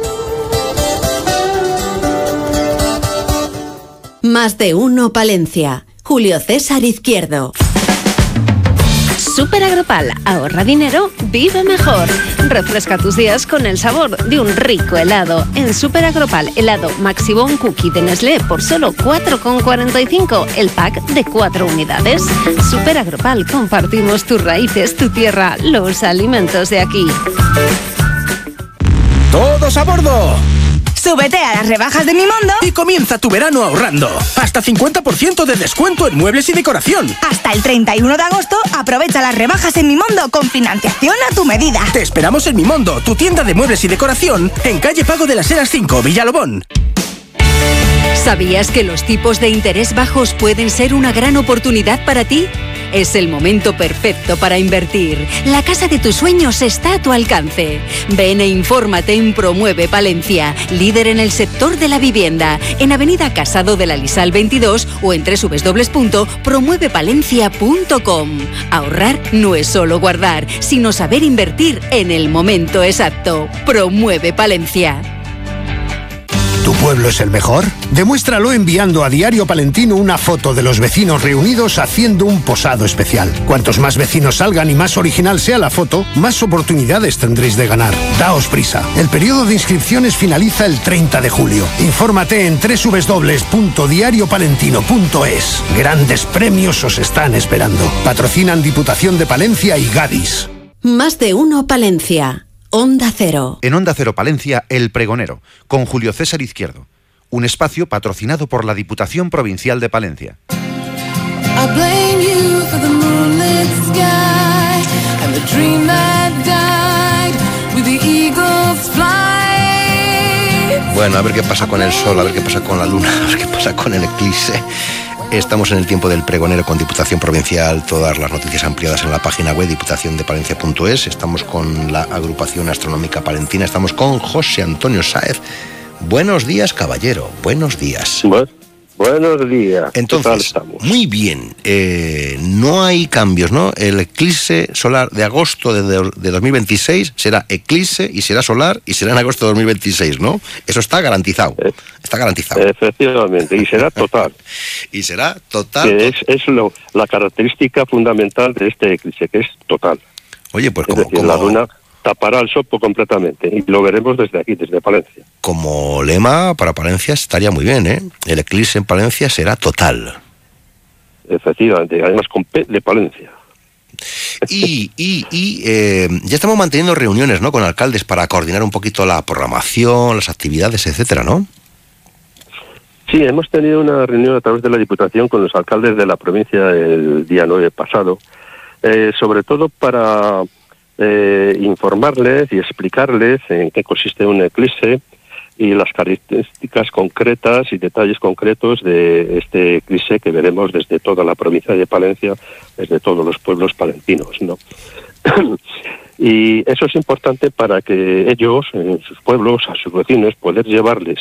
[SPEAKER 3] Más de uno Palencia. Julio César Izquierdo.
[SPEAKER 10] Super Agropal, ahorra dinero, vive mejor. Refresca tus días con el sabor de un rico helado. En Super Agropal, helado Maxibon Cookie de Nestlé por solo cuatro con cuarenta y cinco, el pack de cuatro unidades. Super Agropal, compartimos tus raíces, tu tierra, los alimentos de aquí.
[SPEAKER 11] ¡Todos a bordo!
[SPEAKER 12] Súbete a las rebajas de Mimondo
[SPEAKER 11] y comienza tu verano ahorrando. Hasta cincuenta por ciento de descuento en muebles y decoración.
[SPEAKER 12] Hasta el treinta y uno de agosto, aprovecha las rebajas en Mimondo con financiación a tu medida.
[SPEAKER 11] Te esperamos en Mimondo, tu tienda de muebles y decoración, en calle Pago de las Heras cinco, Villalobón.
[SPEAKER 6] ¿Sabías que los tipos de interés bajos pueden ser una gran oportunidad para ti? Es el momento perfecto para invertir. La casa de tus sueños está a tu alcance. Ven e infórmate en Promueve Palencia, líder en el sector de la vivienda, en Avenida Casado de la Lisal veintidós o en doble u doble u doble u punto promueve palencia punto com. Ahorrar no es solo guardar, sino saber invertir en el momento exacto. Promueve Palencia.
[SPEAKER 13] ¿Tu pueblo es el mejor? Demuéstralo enviando a Diario Palentino una foto de los vecinos reunidos haciendo un posado especial. Cuantos más vecinos salgan y más original sea la foto, más oportunidades tendréis de ganar. Daos prisa. El periodo de inscripciones finaliza el treinta de julio. Infórmate en doble u doble u doble u punto diario palentino punto es. Grandes premios os están esperando. Patrocinan Diputación de Palencia y Gadis.
[SPEAKER 3] Más de uno Palencia. Onda Cero.
[SPEAKER 14] En Onda Cero Palencia, El Pregonero, con Julio César Izquierdo. Un espacio patrocinado por la Diputación Provincial de Palencia.
[SPEAKER 4] Bueno, a ver qué pasa con el sol, a ver qué pasa con la luna, a ver qué pasa con el eclipse. Estamos en el tiempo del pregonero con Diputación Provincial, todas las noticias ampliadas en la página web diputación de palencia punto es. Estamos con la agrupación astronómica palentina, estamos con José Antonio Sáez. Buenos días, caballero, buenos días.
[SPEAKER 26] Bu-
[SPEAKER 15] Buenos días.
[SPEAKER 4] Entonces, muy bien, eh, no hay cambios, ¿no? El eclipse solar de agosto de, de, de dos mil veintiséis será eclipse y será solar y será en agosto de dos mil veintiséis, ¿no? Eso está garantizado, está garantizado.
[SPEAKER 15] Efectivamente, y será total.
[SPEAKER 4] y será total.
[SPEAKER 15] Que es es lo, la característica fundamental de este eclipse, que es total.
[SPEAKER 4] Oye, pues
[SPEAKER 15] es
[SPEAKER 4] como...
[SPEAKER 15] decir,
[SPEAKER 4] como...
[SPEAKER 15] la luna tapará el sol completamente y lo veremos desde aquí, desde Palencia.
[SPEAKER 4] Como lema para Palencia estaría muy bien, ¿eh? El eclipse en Palencia será total.
[SPEAKER 15] Efectivamente, además con P de Palencia.
[SPEAKER 4] Y, y, y eh, ya estamos manteniendo reuniones, ¿no?, con alcaldes para coordinar un poquito la programación, las actividades, etcétera, ¿no?
[SPEAKER 15] Sí, hemos tenido una reunión a través de la Diputación con los alcaldes de la provincia el día nueve pasado, eh, sobre todo para... Eh, informarles y explicarles en qué consiste un eclipse y las características concretas y detalles concretos de este eclipse que veremos desde toda la provincia de Palencia, desde todos los pueblos palentinos, ¿no? Y eso es importante para que ellos, en sus pueblos, a sus vecinos, poder llevarles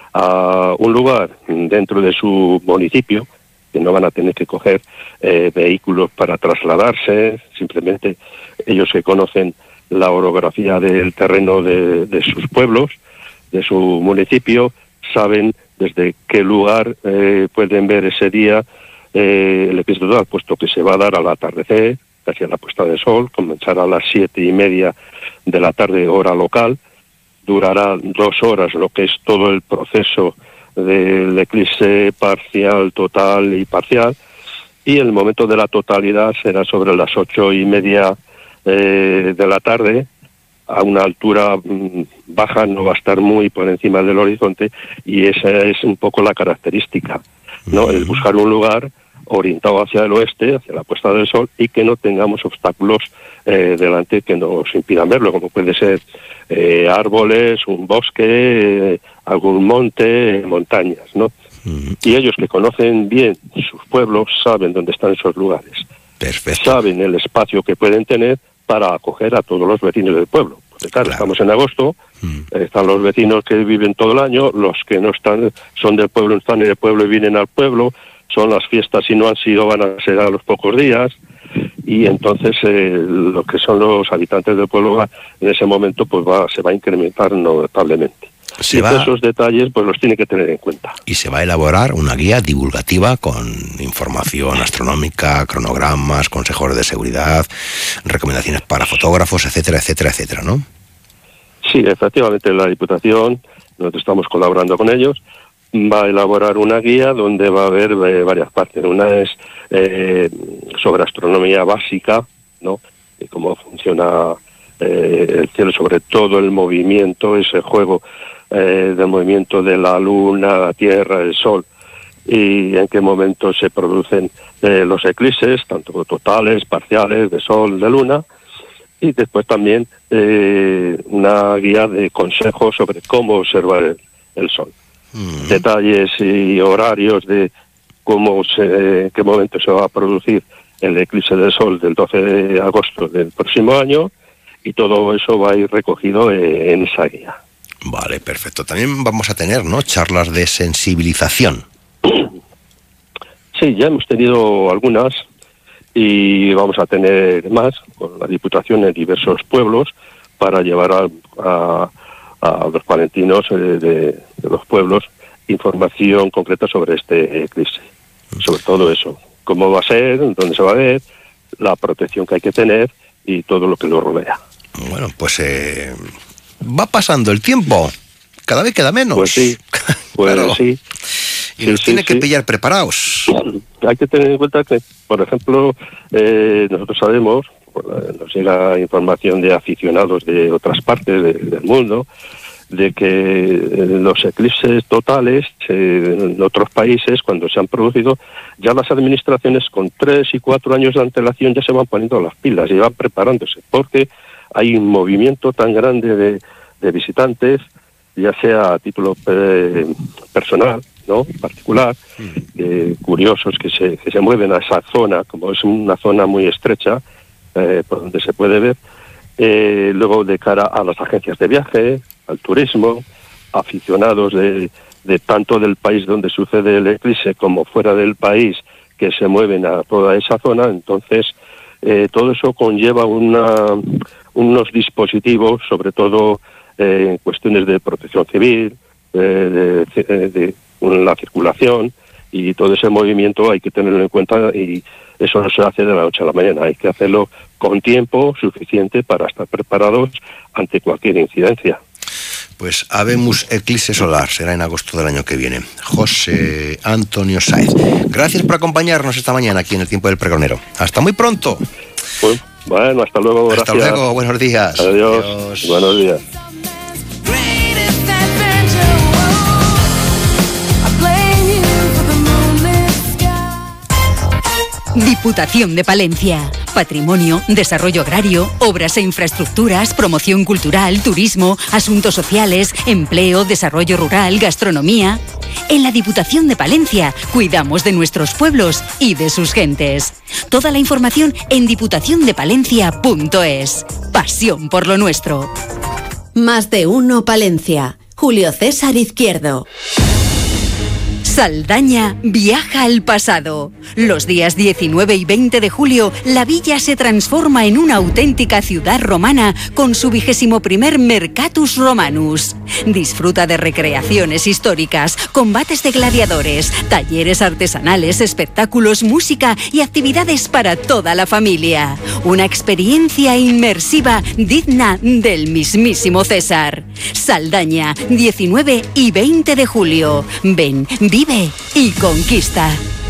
[SPEAKER 15] a un lugar dentro de su municipio, que no van a tener que coger eh, vehículos para trasladarse, simplemente ellos que conocen la orografía del terreno de, de sus pueblos, de su municipio, saben desde qué lugar eh, pueden ver ese día eh, el eclipse total, puesto que se va a dar al atardecer, casi a la puesta de sol, comenzará a las siete y media de la tarde, hora local, durará dos horas, lo que es todo el proceso del eclipse parcial, total y parcial, y el momento de la totalidad será sobre las ocho y media eh, de la tarde, a una altura mm, baja, no va a estar muy por encima del horizonte, y esa es un poco la característica, ¿no? El buscar un lugar orientado hacia el oeste, hacia la puesta del sol, y que no tengamos obstáculos eh, delante que nos impidan verlo, como puede ser eh, árboles, un bosque, eh, algún monte, eh, montañas, ¿no? Uh-huh. Y ellos que conocen bien sus pueblos saben dónde están esos lugares.
[SPEAKER 4] Perfecto.
[SPEAKER 15] Saben el espacio que pueden tener para acoger a todos los vecinos del pueblo. Porque claro, claro. estamos en agosto, uh-huh. están los vecinos que viven todo el año, los que no están, son del pueblo, están en el pueblo y vienen al pueblo, son las fiestas, si no han sido, van a ser a los pocos días, y entonces eh, lo que son los habitantes del pueblo va, en ese momento pues va, se va a incrementar notablemente.
[SPEAKER 4] Se
[SPEAKER 15] y
[SPEAKER 4] va...
[SPEAKER 15] esos detalles pues los tiene que tener en cuenta.
[SPEAKER 4] Y se va a elaborar una guía divulgativa con información astronómica, cronogramas, consejos de seguridad, recomendaciones para fotógrafos, etcétera, etcétera, etcétera, ¿no?
[SPEAKER 15] Sí, efectivamente la Diputación, nosotros estamos colaborando con ellos, va a elaborar una guía donde va a haber eh, varias partes. Una es eh, sobre astronomía básica, ¿no? Y cómo funciona eh, el cielo, sobre todo el movimiento, ese juego eh, del movimiento de la luna, la tierra, el sol, y en qué momento se producen eh, los eclipses, tanto totales, parciales, de sol, de luna. Y después también eh, una guía de consejos sobre cómo observar el, el sol. Uh-huh. Detalles y horarios de cómo se, qué momento se va a producir el eclipse del sol del doce de agosto del próximo año, y todo eso va a ir recogido en esa guía.
[SPEAKER 4] Vale, perfecto. También vamos a tener, ¿no?, charlas de sensibilización.
[SPEAKER 15] Sí, ya hemos tenido algunas y vamos a tener más con la Diputación en diversos pueblos para llevar a, a a los palentinos eh, de, de los pueblos información concreta sobre este eclipse, sobre todo eso, cómo va a ser, dónde se va a ver, la protección que hay que tener y todo lo que lo rodea.
[SPEAKER 4] Bueno, pues eh, va pasando el tiempo, cada vez queda menos.
[SPEAKER 15] Pues sí, pues claro. sí.
[SPEAKER 4] Y
[SPEAKER 15] sí,
[SPEAKER 4] nos
[SPEAKER 15] sí,
[SPEAKER 4] tiene
[SPEAKER 15] sí.
[SPEAKER 4] que pillar preparados.
[SPEAKER 15] Hay que tener en cuenta que, por ejemplo, eh, nosotros sabemos, nos llega información de aficionados de otras partes de, del mundo, de que los eclipses totales eh, en otros países, cuando se han producido, ya las administraciones con tres y cuatro años de antelación ya se van poniendo las pilas y van preparándose, porque hay un movimiento tan grande de, de visitantes, ya sea a título eh, personal, ¿no?, particular, eh, curiosos que se, que se mueven a esa zona, como es una zona muy estrecha, Eh, por donde se puede ver, eh, luego de cara a las agencias de viaje, al turismo, aficionados de, de tanto del país donde sucede el eclipse como fuera del país, que se mueven a toda esa zona. Entonces, eh, todo eso conlleva una, unos dispositivos, sobre todo eh, en cuestiones de protección civil, eh, de, de, de la circulación, y todo ese movimiento hay que tenerlo en cuenta, y eso no se hace de la noche a la mañana, hay que hacerlo con tiempo suficiente para estar preparados ante cualquier incidencia.
[SPEAKER 4] Pues habemos eclipse solar, será en agosto del año que viene. José Antonio Sáez, gracias por acompañarnos esta mañana aquí en el Tiempo del Pregonero. Hasta muy pronto.
[SPEAKER 15] Pues, bueno, hasta luego.
[SPEAKER 4] Hasta
[SPEAKER 15] gracias.
[SPEAKER 4] luego, buenos días.
[SPEAKER 15] Adiós. Adiós. Buenos días.
[SPEAKER 6] Diputación de Palencia. Patrimonio, desarrollo agrario, obras e infraestructuras, promoción cultural, turismo, asuntos sociales, empleo, desarrollo rural, gastronomía. En la Diputación de Palencia cuidamos de nuestros pueblos y de sus gentes. Toda la información en diputación de palencia punto es. Pasión por lo nuestro.
[SPEAKER 3] Más de uno Palencia. Julio César Izquierdo.
[SPEAKER 6] Saldaña viaja al pasado. Los días diecinueve y veinte de julio, la villa se transforma en una auténtica ciudad romana con su vigésimo primer Mercatus Romanus. Disfruta de recreaciones históricas, combates de gladiadores, talleres artesanales, espectáculos, música y actividades para toda la familia. Una experiencia inmersiva digna del mismísimo César. Saldaña, diecinueve y veinte de julio. Ven, vive y conquista.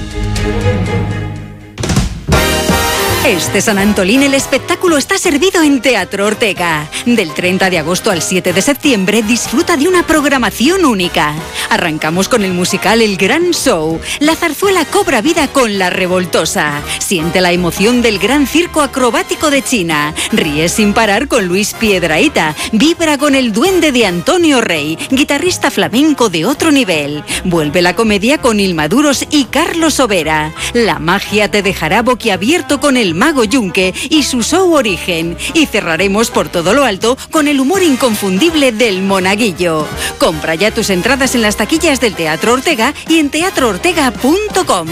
[SPEAKER 6] Este San Antolín el espectáculo está servido en Teatro Ortega. Del treinta de agosto al siete de septiembre disfruta de una programación única. Arrancamos con el musical El Gran Show. La zarzuela cobra vida con La Revoltosa. Siente la emoción del gran circo acrobático de China. Ríe sin parar con Luis Piedrahita. Vibra con el duende de Antonio Rey, guitarrista flamenco de otro nivel. Vuelve la comedia con Ilmaduros y Carlos Sobera. La magia te dejará boquiabierto con el Mago Yunque y su show Origen. Y cerraremos por todo lo alto con el humor inconfundible del Monaguillo. Compra ya tus entradas en las taquillas del Teatro Ortega y en teatro ortega punto com.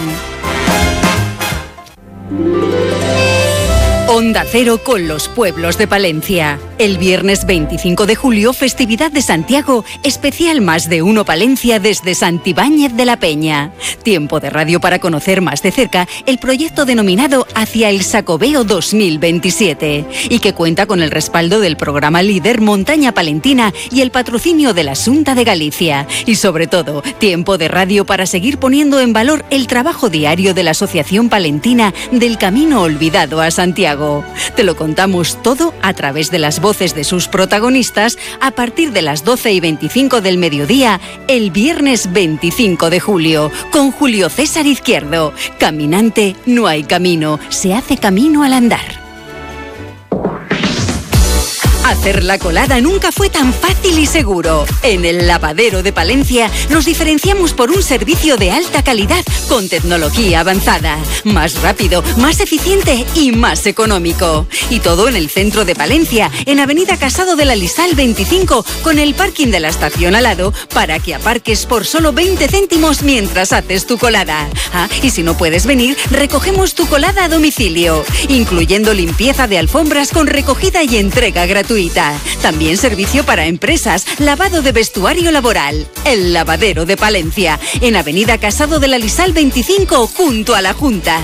[SPEAKER 6] Onda Cero con los pueblos de Palencia. El viernes veinticinco de julio, festividad de Santiago, especial Más de Uno Palencia desde Santibáñez de la Peña. Tiempo de radio para conocer más de cerca el proyecto denominado Hacia el Sacobeo dos mil veintisiete y que cuenta con el respaldo del programa líder Montaña Palentina y el patrocinio de la Xunta de Galicia. Y sobre todo, tiempo de radio para seguir poniendo en valor el trabajo diario de la Asociación Palentina del Camino Olvidado a Santiago. Te lo contamos todo a través de las voces de sus protagonistas a partir de las doce y veinticinco del mediodía, el viernes veinticinco de julio, con Julio César Izquierdo. Caminante, no hay camino, se hace camino al andar. Hacer la colada nunca fue tan fácil y seguro. En el Lavadero de Palencia nos diferenciamos por un servicio de alta calidad con tecnología avanzada, más rápido, más eficiente y más económico. Y todo en el centro de Palencia, en Avenida Casado de la Lisal veinticinco, con el parking de la estación al lado para que aparques por solo veinte céntimos mientras haces tu colada. Ah, y si no puedes venir, recogemos tu colada a domicilio, incluyendo limpieza de alfombras con recogida y entrega gratuita. También servicio para empresas, lavado de vestuario laboral. El Lavadero de Palencia, en Avenida Casado de la Lisal veinticinco, junto a la Junta.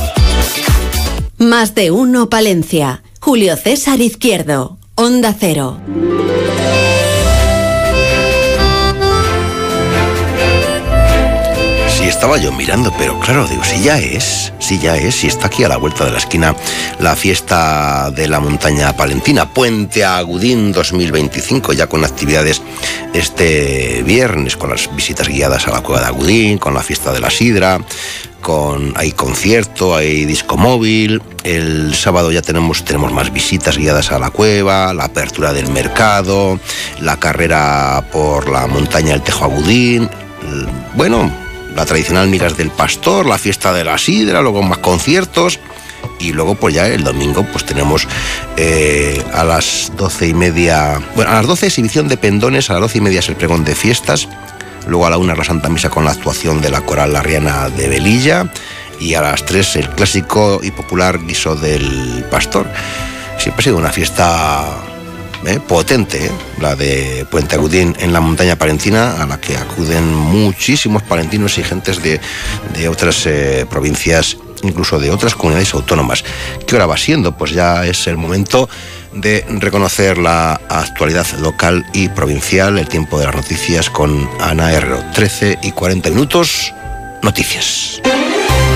[SPEAKER 3] Más de Uno Palencia. Julio César Izquierdo. Onda Cero.
[SPEAKER 4] Sí, estaba yo mirando, pero claro, digo, si ya es, si ya es, si está aquí a la vuelta de la esquina la fiesta de la montaña palentina, Puente Agudín dos mil veinticinco, ya con actividades este viernes, con las visitas guiadas a la cueva de Agudín, con la fiesta de la sidra, con hay concierto, hay disco móvil. El sábado ya tenemos, tenemos más visitas guiadas a la cueva, la apertura del mercado, la carrera por la montaña del Tejo Agudín. Bueno, la tradicional Migas del Pastor, la fiesta de la sidra, luego más conciertos. Y luego pues ya el domingo pues tenemos eh, a las doce y media, bueno, a las doce exhibición de pendones, a las doce y media es el pregón de fiestas, Luego a la una la Santa Misa con la actuación de la Coral Larriana de Velilla. Y a las tres el clásico y popular guiso del pastor. Siempre ha sido una fiesta eh, potente, eh, la de Puente Agudín en la montaña palentina, a la que acuden muchísimos palentinos y gentes de, de otras eh, provincias, incluso de otras comunidades autónomas. ¿Qué hora va siendo? Pues ya es el momento de reconocer la actualidad local y provincial, el tiempo de las noticias con Ana Herrero. trece y cuarenta minutos, noticias.